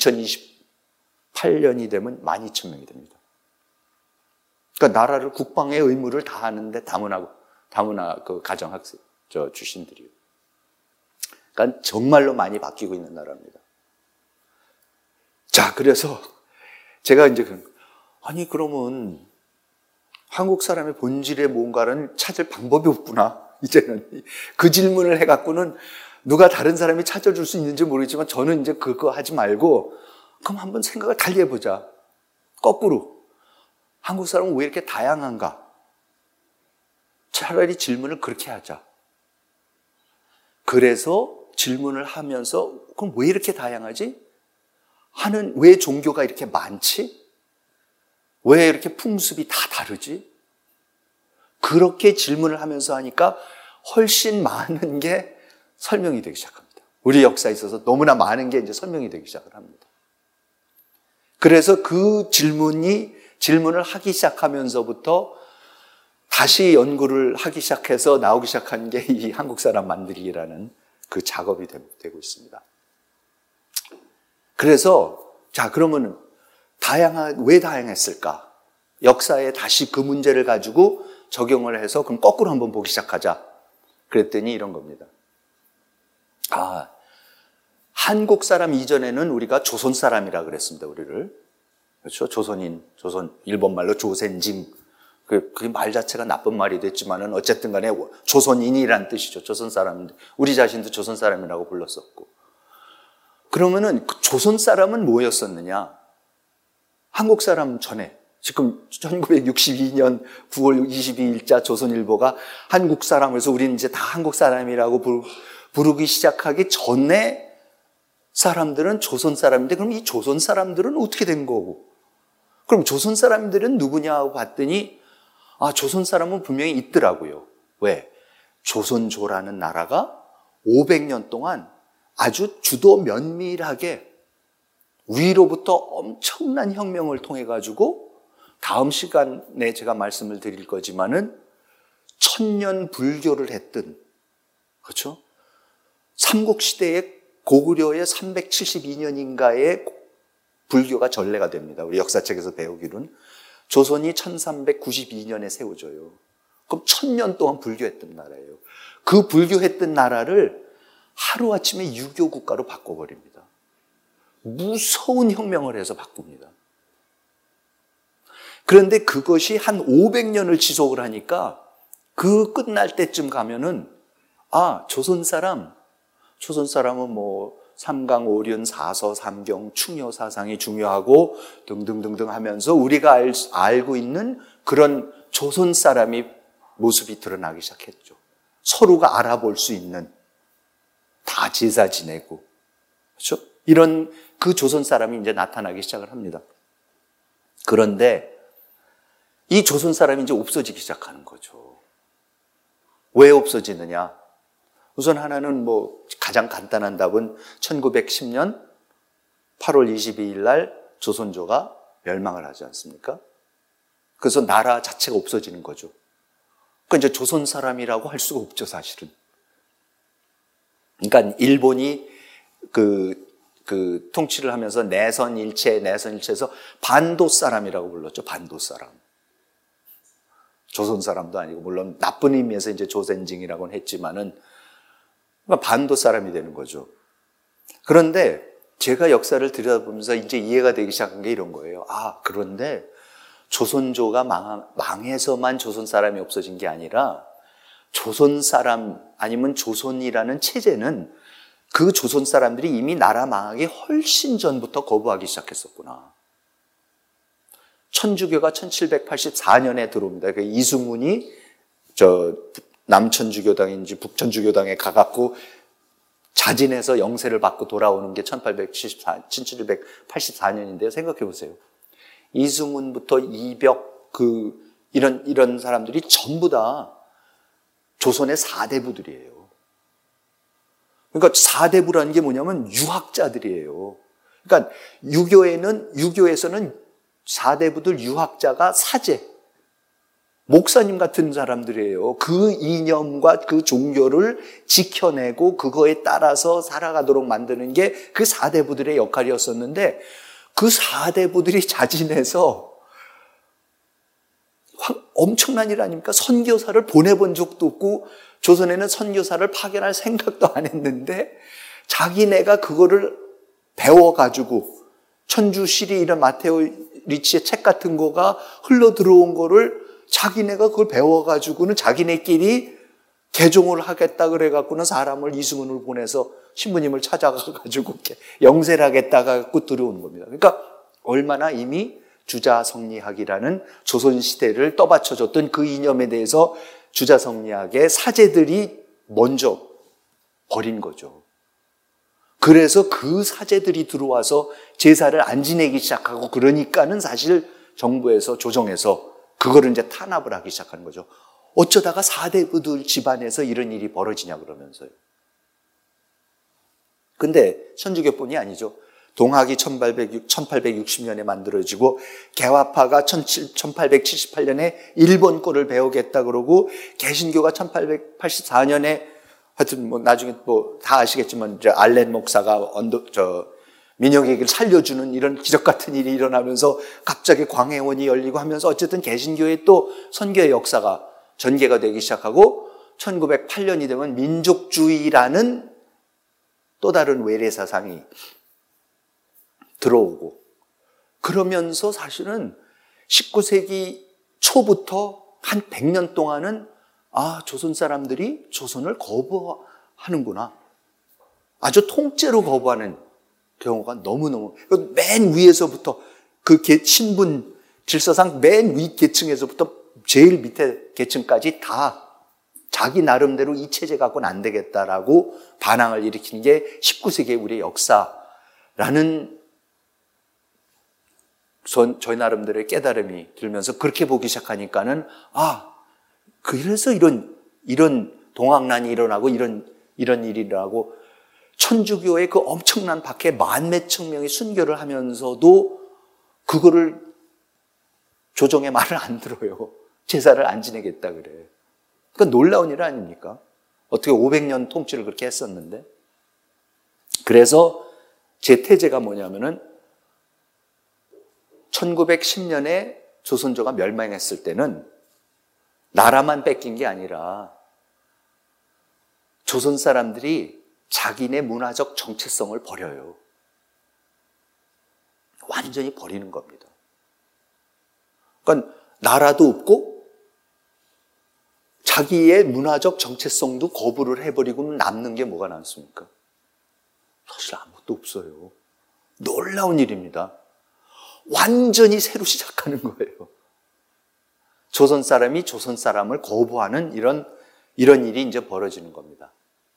이천이십팔 년이 되면 만 이천 명이 됩니다. 그러니까 나라를 국방의 의무를 다하는데 다문화 다문화 그 가정 학생 저 출신들이요. 그러니까 그러니까 정말로 많이 바뀌고 있는 나라입니다. 자, 그래서 제가 이제 아니 그러면 한국 사람의 본질의 뭔가를 찾을 방법이 없구나. 이제는 그 질문을 해갖고는 누가 다른 사람이 찾아줄 수 있는지 모르지만 저는 이제 그거 하지 말고 그럼 한번 생각을 달리 해보자. 거꾸로 한국 사람은 왜 이렇게 다양한가? 차라리 질문을 그렇게 하자. 그래서 질문을 하면서 그럼 왜 이렇게 다양하지? 하는 왜 종교가 이렇게 많지? 왜 이렇게 풍습이 다 다르지? 그렇게 질문을 하면서 하니까 훨씬 많은 게 설명이 되기 시작합니다. 우리 역사에 있어서 너무나 많은 게 이제 설명이 되기 시작을 합니다. 그래서 그 질문이 질문을 하기 시작하면서부터 다시 연구를 하기 시작해서 나오기 시작한 게 이 한국 사람 만들기라는 그 작업이 되고 있습니다. 그래서 자 그러면 다양한 왜 다양했을까? 역사에 다시 그 문제를 가지고 적용을 해서 그럼 거꾸로 한번 보기 시작하자. 그랬더니 이런 겁니다. 아, 한국 사람 이전에는 우리가 조선 사람이라 그랬습니다. 우리를 그렇죠? 조선인, 조선 일본 말로 조센징. 그, 그 말 자체가 나쁜 말이 됐지만은 어쨌든 간에 조선인이란 뜻이죠. 조선 사람인데 우리 자신도 조선 사람이라고 불렀었고. 그러면은 그 조선 사람은 뭐였었느냐? 한국 사람 전에 지금 천구백육십이 년 구월 이십이일자 조선일보가 한국 사람, 그래서 우리는 이제 다 한국 사람이라고 부르, 부르기 시작하기 전에 사람들은 조선 사람인데 그럼 이 조선 사람들은 어떻게 된 거고? 그럼 조선 사람들은 누구냐고 봤더니 아, 조선 사람은 분명히 있더라고요. 왜? 조선조라는 나라가 오백 년 동안 아주 주도 면밀하게 위로부터 엄청난 혁명을 통해 가지고 다음 시간에 제가 말씀을 드릴 거지만은 천년 불교를 했던, 그렇죠? 삼국시대의 고구려의 삼백칠십이 년인가에 불교가 전래가 됩니다. 우리 역사책에서 배우기로는. 조선이 천삼백구십이 년에 세워져요. 그럼 천년 동안 불교했던 나라예요. 그 불교했던 나라를 하루아침에 유교 국가로 바꿔버립니다. 무서운 혁명을 해서 바꿉니다. 그런데 그것이 한 오백 년을 지속을 하니까 그 끝날 때쯤 가면은 아, 조선 사람, 조선 사람은 뭐 삼강, 오륜, 사서, 삼경, 충효 사상이 중요하고 등등등등 하면서 우리가 알, 알고 있는 그런 조선 사람이 모습이 드러나기 시작했죠. 서로가 알아볼 수 있는, 다 제사 지내고, 그렇죠? 이런 그 조선 사람이 이제 나타나기 시작을 합니다. 그런데 이 조선 사람이 이제 없어지기 시작하는 거죠. 왜 없어지느냐? 우선 하나는 뭐 가장 간단한 답은 천구백십 년 팔월 이십이일 날 조선조가 멸망을 하지 않습니까? 그래서 나라 자체가 없어지는 거죠. 그러니까 이제 조선 사람이라고 할 수가 없죠, 사실은. 그러니까 일본이 그, 그 통치를 하면서 내선일체, 내선일체에서 반도 사람이라고 불렀죠, 반도 사람. 조선 사람도 아니고, 물론 나쁜 의미에서 이제 조센징이라고는 했지만은, 그러니까 반도 사람이 되는 거죠. 그런데 제가 역사를 들여다보면서 이제 이해가 되기 시작한 게 이런 거예요. 아, 그런데 조선조가 망, 망해서만 조선 사람이 없어진 게 아니라 조선 사람 아니면 조선이라는 체제는 그 조선 사람들이 이미 나라 망하기 훨씬 전부터 거부하기 시작했었구나. 천주교가 천칠백팔십사 년에 들어옵니다. 그 이승훈이 저 남천주교당인지 북천주교당에 가갖고 자진해서 영세를 받고 돌아오는 게 천팔백칠십사, 천칠백팔십사 년인데요. 생각해 보세요. 이승훈부터 이벽, 그, 이런, 이런 사람들이 전부 다 조선의 사대부들이에요. 그러니까 사대부라는 게 뭐냐면 유학자들이에요. 그러니까 유교에는, 유교에서는 사대부들 유학자가 사제, 목사님 같은 사람들이에요. 그 이념과 그 종교를 지켜내고 그거에 따라서 살아가도록 만드는 게 그 사대부들의 역할이었었는데 그 사대부들이 자진해서 엄청난 일 아닙니까? 선교사를 보내본 적도 없고 조선에는 선교사를 파견할 생각도 안 했는데 자기네가 그거를 배워가지고 천주시리 이런 마테오 리치의 책 같은 거가 흘러 들어온 거를 자기네가 그걸 배워가지고는 자기네끼리 개종을 하겠다 그래갖고는 사람을 이승훈을 보내서 신부님을 찾아가가지고 영세를 하겠다가 갖고 들어오는 겁니다. 그러니까 얼마나 이미 주자성리학이라는 조선시대를 떠받쳐줬던 그 이념에 대해서 주자성리학의 사제들이 먼저 버린 거죠. 그래서 그 사제들이 들어와서 제사를 안 지내기 시작하고 그러니까는 사실 정부에서 조정에서 그거를 이제 탄압을 하기 시작하는 거죠. 어쩌다가 사대부들 집안에서 이런 일이 벌어지냐 그러면서요. 근데 천주교뿐이 아니죠. 동학이 천팔백육십 년에 만들어지고 개화파가 천팔백칠십팔 년에 일본 거를 배우겠다 그러고 개신교가 천팔백팔십사 년에 하여튼 뭐 나중에 뭐 다 아시겠지만 이제 알렌 목사가 언더 저 민영에게 살려주는 이런 기적 같은 일이 일어나면서 갑자기 광해원이 열리고 하면서 어쨌든 개신교의 또 선교의 역사가 전개가 되기 시작하고 천구백팔 년이 되면 민족주의라는 또 다른 외래 사상이 들어오고 그러면서 사실은 십구 세기 초부터 한 백 년 동안은 아, 조선 사람들이 조선을 거부하는구나. 아주 통째로 거부하는 경우가 너무너무 맨 위에서부터 그 신분 질서상 맨 위 계층에서부터 제일 밑에 계층까지 다 자기 나름대로 이 체제 갖고는 안 되겠다라고 반항을 일으키는 게 십구 세기의 우리의 역사라는 전, 저희 나름대로의 깨달음이 들면서 그렇게 보기 시작하니까는 아, 그래서 이런 이런 동학난이 일어나고 이런 이런 일이 일어나고 천주교의 그 엄청난 밖에 만몇천 명이 순교를 하면서도 그거를 조정의 말을 안 들어요. 제사를 안 지내겠다 그래. 그러니까 놀라운 일 아닙니까? 어떻게 오백 년 통치를 그렇게 했었는데. 그래서 제 태제가 뭐냐면은 천구백십 년에 조선조가 멸망했을 때는 나라만 뺏긴 게 아니라 조선 사람들이 자기네 문화적 정체성을 버려요. 완전히 버리는 겁니다. 그러니까 나라도 없고 자기의 문화적 정체성도 거부를 해버리고 남는 게 뭐가 남습니까? 사실 아무것도 없어요. 놀라운 일입니다. 완전히 새로 시작하는 거예요. 조선 사람이 조선 사람을 거부하는 이런, 이런 일이 이제 벌어지는 겁니다.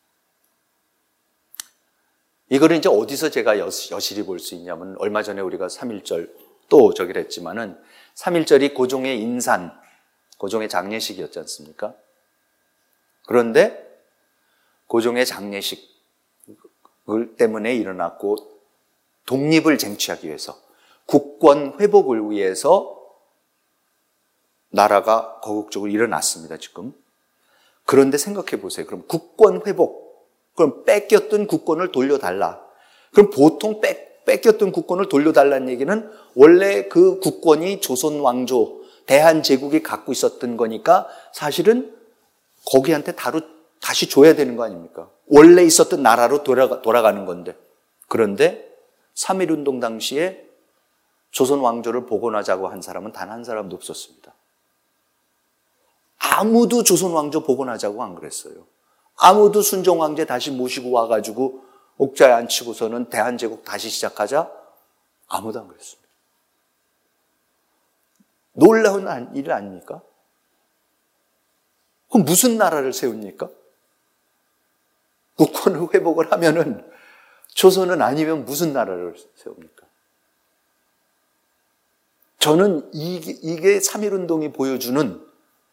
이거를 이제 어디서 제가 여실히 볼 수 있냐면, 얼마 전에 우리가 삼일절 또 저기를 했지만은, 삼일절이 고종의 인산, 고종의 장례식이었지 않습니까? 그런데 고종의 장례식 때문에 일어났고, 독립을 쟁취하기 위해서, 국권 회복을 위해서 나라가 거국적으로 일어났습니다, 지금. 그런데 생각해 보세요. 그럼 국권 회복, 그럼 뺏겼던 국권을 돌려달라. 그럼 보통 뺏, 뺏겼던 국권을 돌려달라는 얘기는 원래 그 국권이 조선 왕조, 대한제국이 갖고 있었던 거니까 사실은 거기한테 다루, 다시 줘야 되는 거 아닙니까? 원래 있었던 나라로 돌아가, 돌아가는 건데. 그런데 삼일운동 당시에 조선 왕조를 복원하자고 한 사람은 단 한 사람도 없었습니다. 아무도 조선 왕조 복원하자고 안 그랬어요. 아무도 순종 왕제 다시 모시고 와가지고 옥자에 앉히고서는 대한제국 다시 시작하자, 아무도 안 그랬습니다. 놀라운 일 아닙니까? 그럼 무슨 나라를 세웁니까? 국권을 회복을 하면은 조선은 아니면 무슨 나라를 세웁니까? 저는 이게, 이게 삼일운동이 보여주는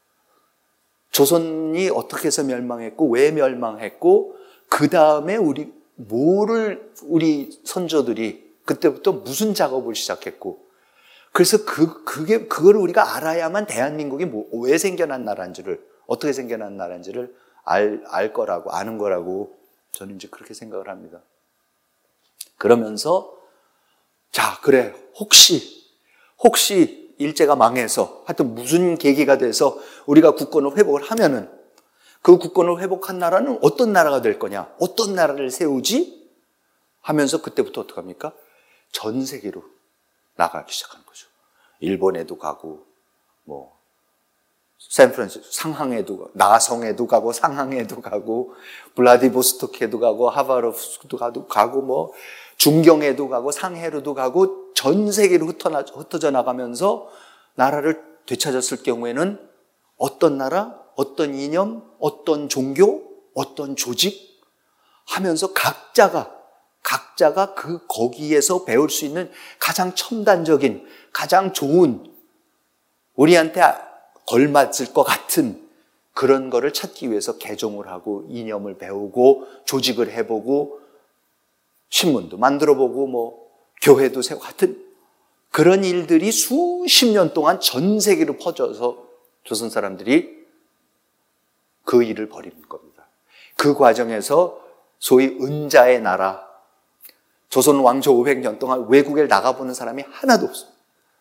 조선이 어떻게 해서 멸망했고 왜 멸망했고 그 다음에 우리 뭐를 우리 선조들이 그때부터 무슨 작업을 시작했고 그래서 그 그게 그걸 우리가 알아야만 대한민국이 뭐, 왜 생겨난 나라인지를 어떻게 생겨난 나라인지를 알, 알 거라고 아는 거라고 저는 이제 그렇게 생각을 합니다. 그러면서 자 그래 혹시 혹시 일제가 망해서 하여튼 무슨 계기가 돼서 우리가 국권을 회복을 하면은 그 국권을 회복한 나라는 어떤 나라가 될 거냐? 어떤 나라를 세우지? 하면서 그때부터 어떡합니까? 전 세계로 나가기 시작한 거죠. 일본에도 가고 뭐 샌프란시스코 상하에도 가고 나성에도 가고 상하에도 가고 블라디보스토크에도 가고 하바롭스크도 가도 가고 뭐 중경에도 가고 상해로도 가고 전 세계로 흩어나, 흩어져 나가면서 나라를 되찾았을 경우에는 어떤 나라, 어떤 이념, 어떤 종교, 어떤 조직 하면서 각자가 각자가 그 거기에서 배울 수 있는 가장 첨단적인 가장 좋은 우리한테 걸맞을 것 같은 그런 거를 찾기 위해서 개종을 하고 이념을 배우고 조직을 해보고 신문도 만들어보고 뭐 교회도 세우고 하여튼 그런 일들이 수십 년 동안 전 세계로 퍼져서 조선 사람들이 그 일을 벌이는 겁니다. 그 과정에서 소위 은자의 나라, 조선 왕조 오백 년 동안 외국에 나가보는 사람이 하나도 없어요.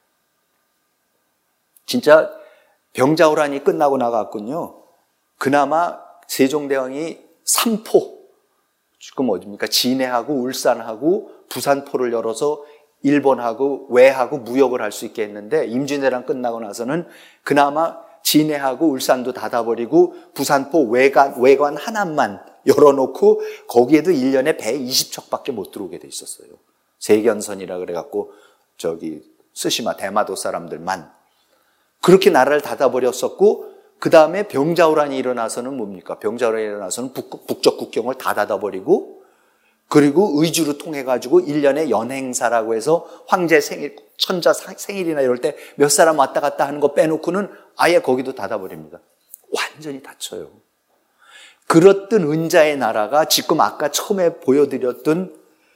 진짜 병자호란이 끝나고 나갔군요. 그나마 세종대왕이 삼포, 지금 어디입니까? 진해하고 울산하고 부산포를 열어서 일본하고 외하고 무역을 할 수 있게 했는데 임진왜란 끝나고 나서는 그나마 진해하고 울산도 닫아버리고 부산포 외관, 외관 하나만 열어놓고 거기에도 일 년에 배 이십 척밖에 못 들어오게 돼 있었어요. 세견선이라 그래갖고 저기 스시마 대마도 사람들만 그렇게 나라를 닫아버렸었고 그 다음에 병자호란이 일어나서는 뭡니까? 병자호란이 일어나서는 북, 북쪽 국경을 다 닫아버리고 그리고 의주로 통해가지고 일 년에 연행사라고 해서 황제 생일, 천자 생일이나 이럴 때 몇 사람 왔다 갔다 하는 거 빼놓고는 아예 거기도 닫아버립니다. 완전히 닫혀요. 그렇던 은자의 나라가 지금 아까 처음에 보여드렸던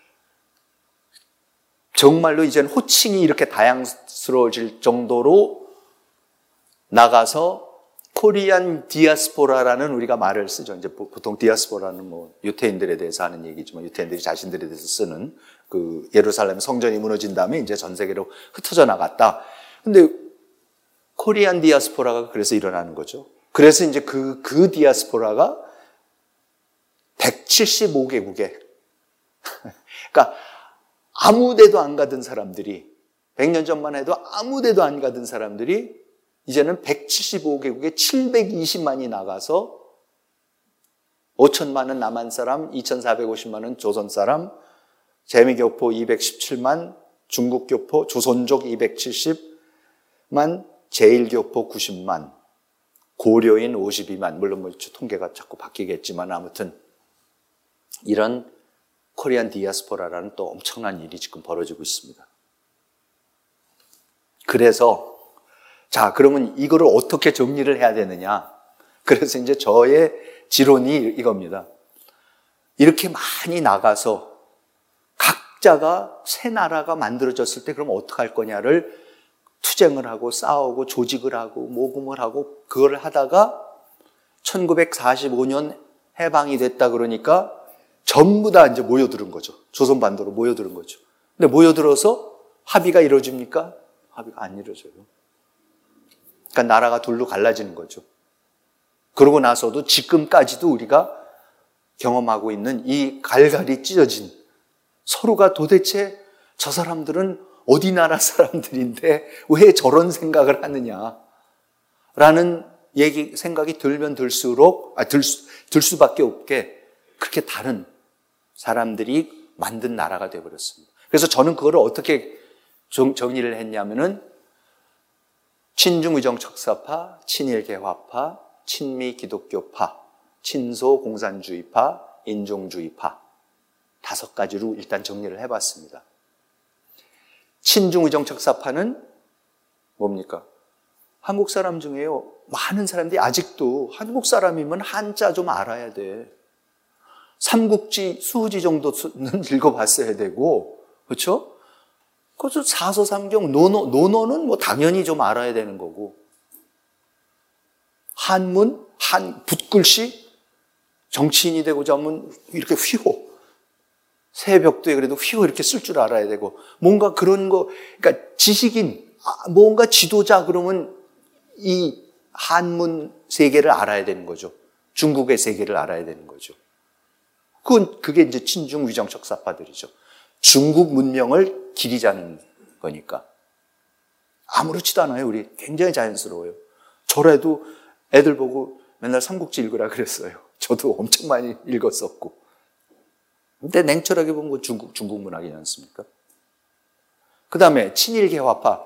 정말로 이제는 호칭이 이렇게 다양스러워질 정도로 나가서 코리안 디아스포라라는 우리가 말을 쓰죠. 이제 보통 디아스포라는 뭐 유태인들에 대해서 하는 얘기지만 유태인들이 자신들에 대해서 쓰는 그 예루살렘 성전이 무너진 다음에 이제 전 세계로 흩어져 나갔다. 근데 코리안 디아스포라가 그래서 일어나는 거죠. 그래서 이제 그, 그 디아스포라가 백칠십오 개국에 그러니까 아무 데도 안 가던 사람들이 백 년 전만 해도 아무 데도 안 가던 사람들이 이제는 백칠십오 개국에 칠백이십만이 나가서 오천만은 남한 사람, 이천사백오십만은 조선 사람, 재미교포 이백십칠만, 중국교포, 조선족 이백칠십만, 제일교포 구십만, 고려인 오십이만, 물론 뭐 통계가 자꾸 바뀌겠지만 아무튼 이런 코리안 디아스포라라는 또 엄청난 일이 지금 벌어지고 있습니다. 그래서 자, 그러면 이거를 어떻게 정리를 해야 되느냐? 그래서 이제 저의 지론이 이겁니다. 이렇게 많이 나가서 각자가 새 나라가 만들어졌을 때 그럼 어떡할 거냐를 투쟁을 하고 싸우고 조직을 하고 모금을 하고 그걸 하다가 천구백사십오 년 해방이 됐다 그러니까 전부 다 이제 모여들은 거죠. 조선반도로 모여들은 거죠. 근데 모여들어서 합의가 이루어집니까? 합의가 안 이루어져요. 그러니까 나라가 둘로 갈라지는 거죠. 그러고 나서도 지금까지도 우리가 경험하고 있는 이 갈갈이 찢어진 서로가 도대체 저 사람들은 어디 나라 사람들인데 왜 저런 생각을 하느냐라는 얘기, 생각이 들면 들수록, 아, 들, 수, 들 수밖에 없게 그렇게 다른 사람들이 만든 나라가 되어버렸습니다. 그래서 저는 그거를 어떻게 정, 정리를 했냐면은 친중의정척사파, 친일개화파, 친미기독교파, 친소공산주의파, 인종주의파 다섯 가지로 일단 정리를 해봤습니다. 친중의정척사파는 뭡니까? 한국 사람 중에요. 많은 사람들이 아직도 한국 사람이면 한자 좀 알아야 돼. 삼국지, 수후지 정도는 읽어봤어야 되고, 그렇죠? 그래서 사서삼경, 논어, 논어는 뭐 당연히 좀 알아야 되는 거고, 한문, 한 붓글씨, 정치인이 되고자 하면 이렇게 휘호, 새벽도에 그래도 휘호 이렇게 쓸 줄 알아야 되고, 뭔가 그런 거, 그러니까 지식인, 아, 뭔가 지도자 그러면 이 한문 세계를 알아야 되는 거죠. 중국의 세계를 알아야 되는 거죠. 그건, 그게 이제 친중 위정적 사파들이죠. 중국 문명을 기리자는 거니까. 아무렇지도 않아요, 우리. 굉장히 자연스러워요. 저라도 애들 보고 맨날 삼국지 읽으라 그랬어요. 저도 엄청 많이 읽었었고. 근데 냉철하게 보면 중국, 중국 문학이지 않습니까? 그 다음에 친일개화파.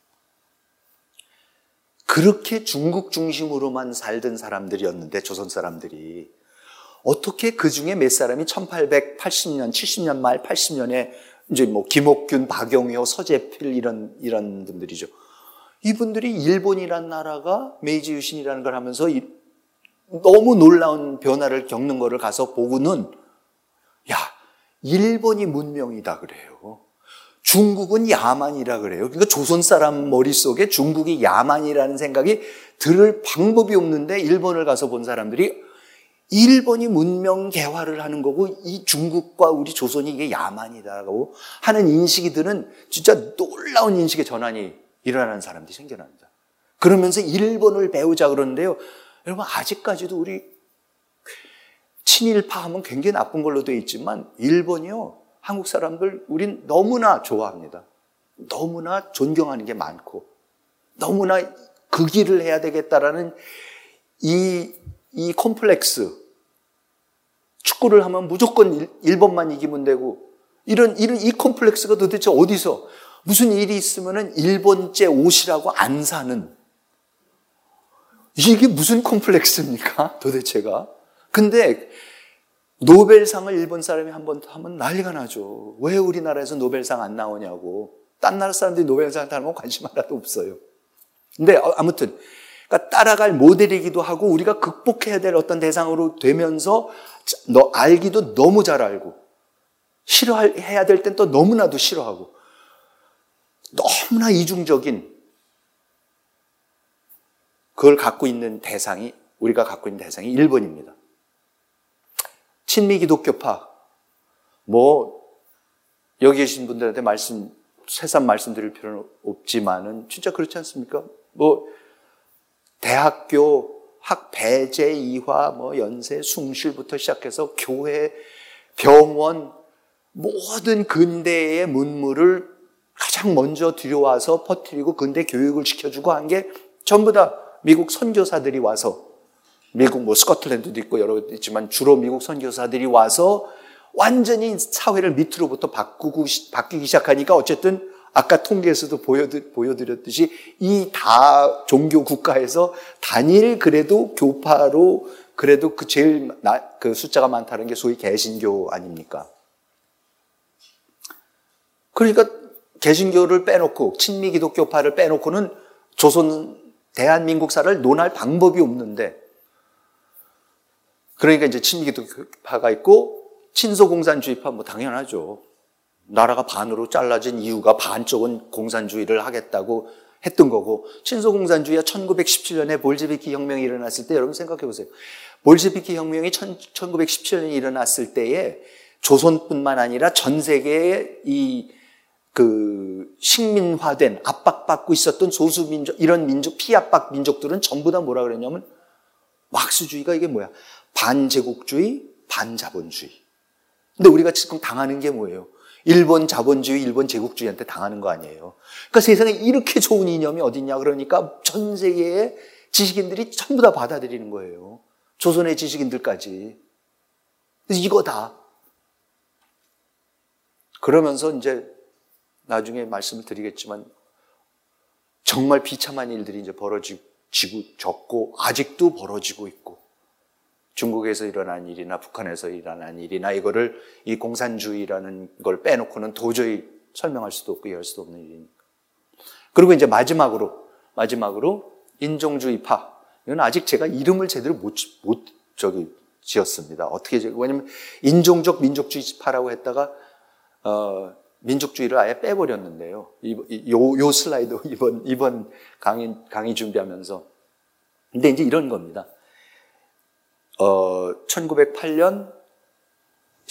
그렇게 중국 중심으로만 살던 사람들이었는데, 조선 사람들이. 어떻게 그 중에 몇 사람이 천팔백팔십 년, 칠십 년 말, 팔십 년에 이제 뭐 김옥균, 박영효, 서재필 이런, 이런 분들이죠. 이분들이 일본이라는 나라가 메이지 유신이라는 걸 하면서 이, 너무 놀라운 변화를 겪는 거를 가서 보고는 야, 일본이 문명이다 그래요. 중국은 야만이라 그래요. 그러니까 조선 사람 머릿속에 중국이 야만이라는 생각이 들을 방법이 없는데 일본을 가서 본 사람들이 일본이 문명 개화를 하는 거고 이 중국과 우리 조선이 이게 야만이다라고 하는 인식이 드는 진짜 놀라운 인식의 전환이 일어나는 사람들이 생겨납니다. 그러면서 일본을 배우자 그러는데요. 여러분 아직까지도 우리 친일파 하면 굉장히 나쁜 걸로 되어 있지만 일본이요. 한국 사람들 우린 너무나 좋아합니다. 너무나 존경하는 게 많고 너무나 그 길을 해야 되겠다라는 이, 이 콤플렉스. 축구를 하면 무조건 일본만 이기면 되고 이런, 이런 이 콤플렉스가 도대체 어디서 무슨 일이 있으면은 일본제 옷이라고 안 사는 이게 무슨 콤플렉스입니까? 도대체가. 근데 노벨상을 일본 사람이 한 번 하면 난리가 나죠. 왜 우리나라에서 노벨상 안 나오냐고. 딴 나라 사람들이 노벨상 타는 관심 하나도 없어요. 근데 아무튼 그러니까 따라갈 모델이기도 하고 우리가 극복해야 될 어떤 대상으로 되면서 너 알기도 너무 잘 알고 싫어해야 될 땐 또 너무나도 싫어하고 너무나 이중적인 그걸 갖고 있는 대상이 우리가 갖고 있는 대상이 일본입니다. 친미 기독교파 뭐 여기 계신 분들한테 말씀 새삼 말씀드릴 필요는 없지만은 진짜 그렇지 않습니까? 뭐 대학교 학 배제 이화 뭐 연세 숭실부터 시작해서 교회 병원 모든 근대의 문물을 가장 먼저 들여와서 퍼뜨리고 근대 교육을 시켜주고 한 게 전부 다 미국 선교사들이 와서 미국 뭐 스코틀랜드도 있고 여러 개 있지만 주로 미국 선교사들이 와서 완전히 사회를 밑으로부터 바꾸고 바뀌기 시작하니까 어쨌든 아까 통계에서도 보여드렸듯이 이 다 종교 국가에서 단일 그래도 교파로 그래도 그 제일 나, 그 숫자가 많다는 게 소위 개신교 아닙니까? 그러니까 개신교를 빼놓고 친미 기독교파를 빼놓고는 조선 대한민국사를 논할 방법이 없는데 그러니까 이제 친미 기독교파가 있고 친소공산주의파 뭐 당연하죠. 나라가 반으로 잘라진 이유가 반쪽은 공산주의를 하겠다고 했던 거고 친소공산주의가 천구백십칠 년에 볼셰비키 혁명이 일어났을 때 여러분 생각해 보세요. 볼셰비키 혁명이 천구백십칠 년에 일어났을 때에 조선뿐만 아니라 전 세계의 이 그 식민화된 압박받고 있었던 소수민족 이런 민족 피압박 민족들은 전부 다 뭐라 그랬냐면 왁스주의가 이게 뭐야? 반제국주의, 반자본주의. 근데 우리가 지금 당하는 게 뭐예요? 일본 자본주의, 일본 제국주의한테 당하는 거 아니에요. 그러니까 세상에 이렇게 좋은 이념이 어딨냐 그러니까 전 세계의 지식인들이 전부 다 받아들이는 거예요. 조선의 지식인들까지. 그래서 이거다. 그러면서 이제 나중에 말씀을 드리겠지만 정말 비참한 일들이 이제 벌어지고 졌고 아직도 벌어지고 있고 중국에서 일어난 일이나 북한에서 일어난 일이나 이거를 이 공산주의라는 걸 빼놓고는 도저히 설명할 수도 없고 이해할 수도 없는 일이니까. 그리고 이제 마지막으로 마지막으로 인종주의파. 이건 아직 제가 이름을 제대로 못, 못 저기 지었습니다. 어떻게 왜냐면 인종적 민족주의파라고 했다가 어, 민족주의를 아예 빼버렸는데요. 이, 요, 요 슬라이드 이번 이번 강의 강의 준비하면서. 근데 이제 이런 겁니다. 어, 천구백팔 년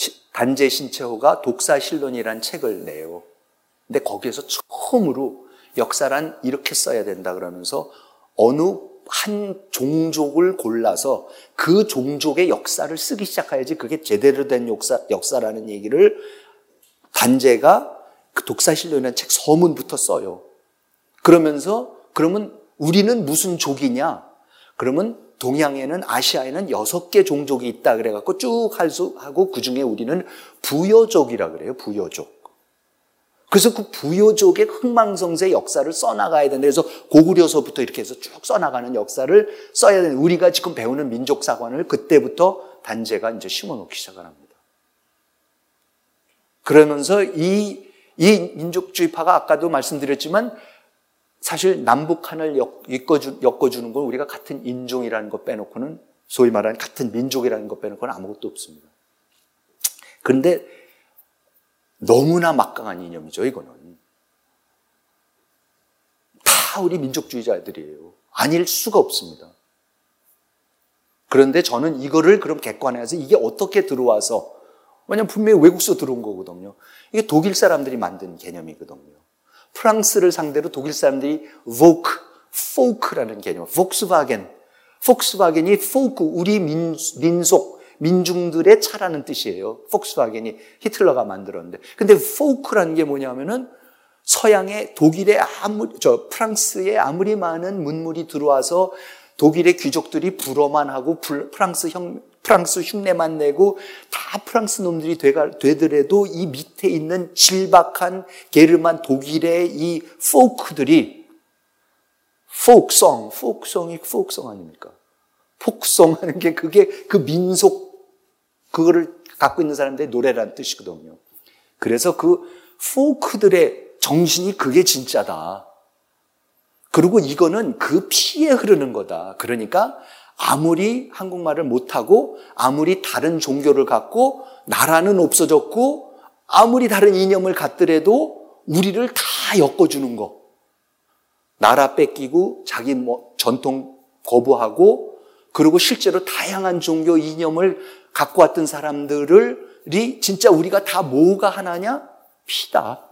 단재 신채호가 독사실론이라는 책을 내요. 근데 거기에서 처음으로 역사란 이렇게 써야 된다 그러면서 어느 한 종족을 골라서 그 종족의 역사를 쓰기 시작해야지 그게 제대로 된 역사, 역사라는 얘기를 단제가 그 독사실록이라는 책 서문부터 써요. 그러면서 그러면 우리는 무슨 족이냐? 그러면 동양에는 아시아에는 여섯 개 종족이 있다 그래갖고 쭉 할 수 하고 그 중에 우리는 부여족이라 그래요. 부여족. 그래서 그 부여족의 흥망성쇠 역사를 써나가야 된다. 그래서 고구려서부터 이렇게 해서 쭉 써나가는 역사를 써야 되는 우리가 지금 배우는 민족사관을 그때부터 단제가 이제 심어놓기 시작을 합니다. 그러면서 이, 이 민족주의파가 아까도 말씀드렸지만 사실 남북한을 엮어주, 엮어주는 건 우리가 같은 인종이라는 것 빼놓고는 소위 말하는 같은 민족이라는 것 빼놓고는 아무것도 없습니다. 그런데 너무나 막강한 이념이죠, 이거는. 다 우리 민족주의자들이에요. 아닐 수가 없습니다. 그런데 저는 이거를 그럼 객관해서 이게 어떻게 들어와서, 왜냐면 분명히 외국에서 들어온 거거든요. 이게 독일 사람들이 만든 개념이거든요. 프랑스를 상대로 독일 사람들이 Vogue, Folk라는 개념, Volkswagen, Volkswagen이 Folk, 우리 민, 민속, 민중들의 차라는 뜻이에요. 폭스바겐이 히틀러가 만들었는데. 근데 포크라는 게 뭐냐면은 서양의 독일의 아무리, 저 프랑스에 아무리 많은 문물이 들어와서 독일의 귀족들이 불어만 하고 프랑스 형, 프랑스 흉내만 내고 다 프랑스 놈들이 되가, 되더라도 이 밑에 있는 질박한 게르만 독일의 이 포크들이 포크송, 포크송이 포크송 아닙니까? 폭송 하는 게 그게 그 민속, 그거를 갖고 있는 사람들의 노래라는 뜻이거든요. 그래서 그 포크들의 정신이 그게 진짜다. 그리고 이거는 그 피에 흐르는 거다. 그러니까 아무리 한국말을 못하고 아무리 다른 종교를 갖고 나라는 없어졌고 아무리 다른 이념을 갖더라도 우리를 다 엮어주는 거. 나라 뺏기고 자기 뭐 전통 거부하고 그리고 실제로 다양한 종교 이념을 갖고 왔던 사람들이 진짜 우리가 다 뭐가 하나냐? 피다.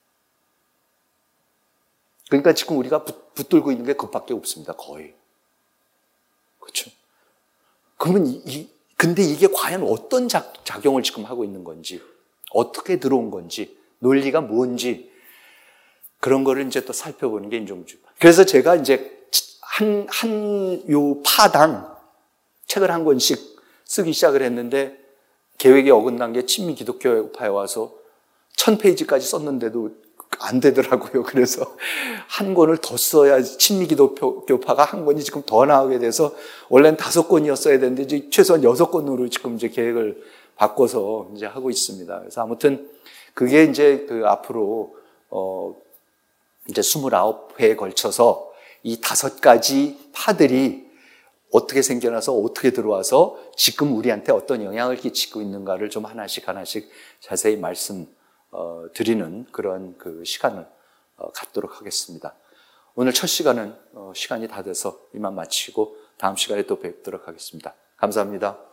그러니까 지금 우리가 붙들고 있는 게 그것밖에 없습니다. 거의. 그렇죠? 그러면 이, 이 근데 이게 과연 어떤 작, 작용을 지금 하고 있는 건지, 어떻게 들어온 건지, 논리가 뭔지 그런 거를 이제 또 살펴보는 게 인종주의파. 그래서 제가 이제 한, 한 요 파당 책을 한 권씩 쓰기 시작을 했는데 계획에 어긋난 게 친미 기독교파에 와서 천 페이지까지 썼는데도 안 되더라고요. 그래서 한 권을 더 써야 친미 기독교파가 한 권이 지금 더 나오게 돼서 원래는 다섯 권이었어야 되는데 이제 최소한 여섯 권으로 지금 이제 계획을 바꿔서 이제 하고 있습니다. 그래서 아무튼 그게 이제 그 앞으로 어 이제 스물아홉 회에 걸쳐서 이 다섯 가지 파들이 어떻게 생겨나서 어떻게 들어와서 지금 우리한테 어떤 영향을 끼치고 있는가를 좀 하나씩 하나씩 자세히 말씀 어, 드리는 그런 그 시간을 어, 갖도록 하겠습니다. 오늘 첫 시간은 어, 시간이 다 돼서 이만 마치고 다음 시간에 또 뵙도록 하겠습니다. 감사합니다.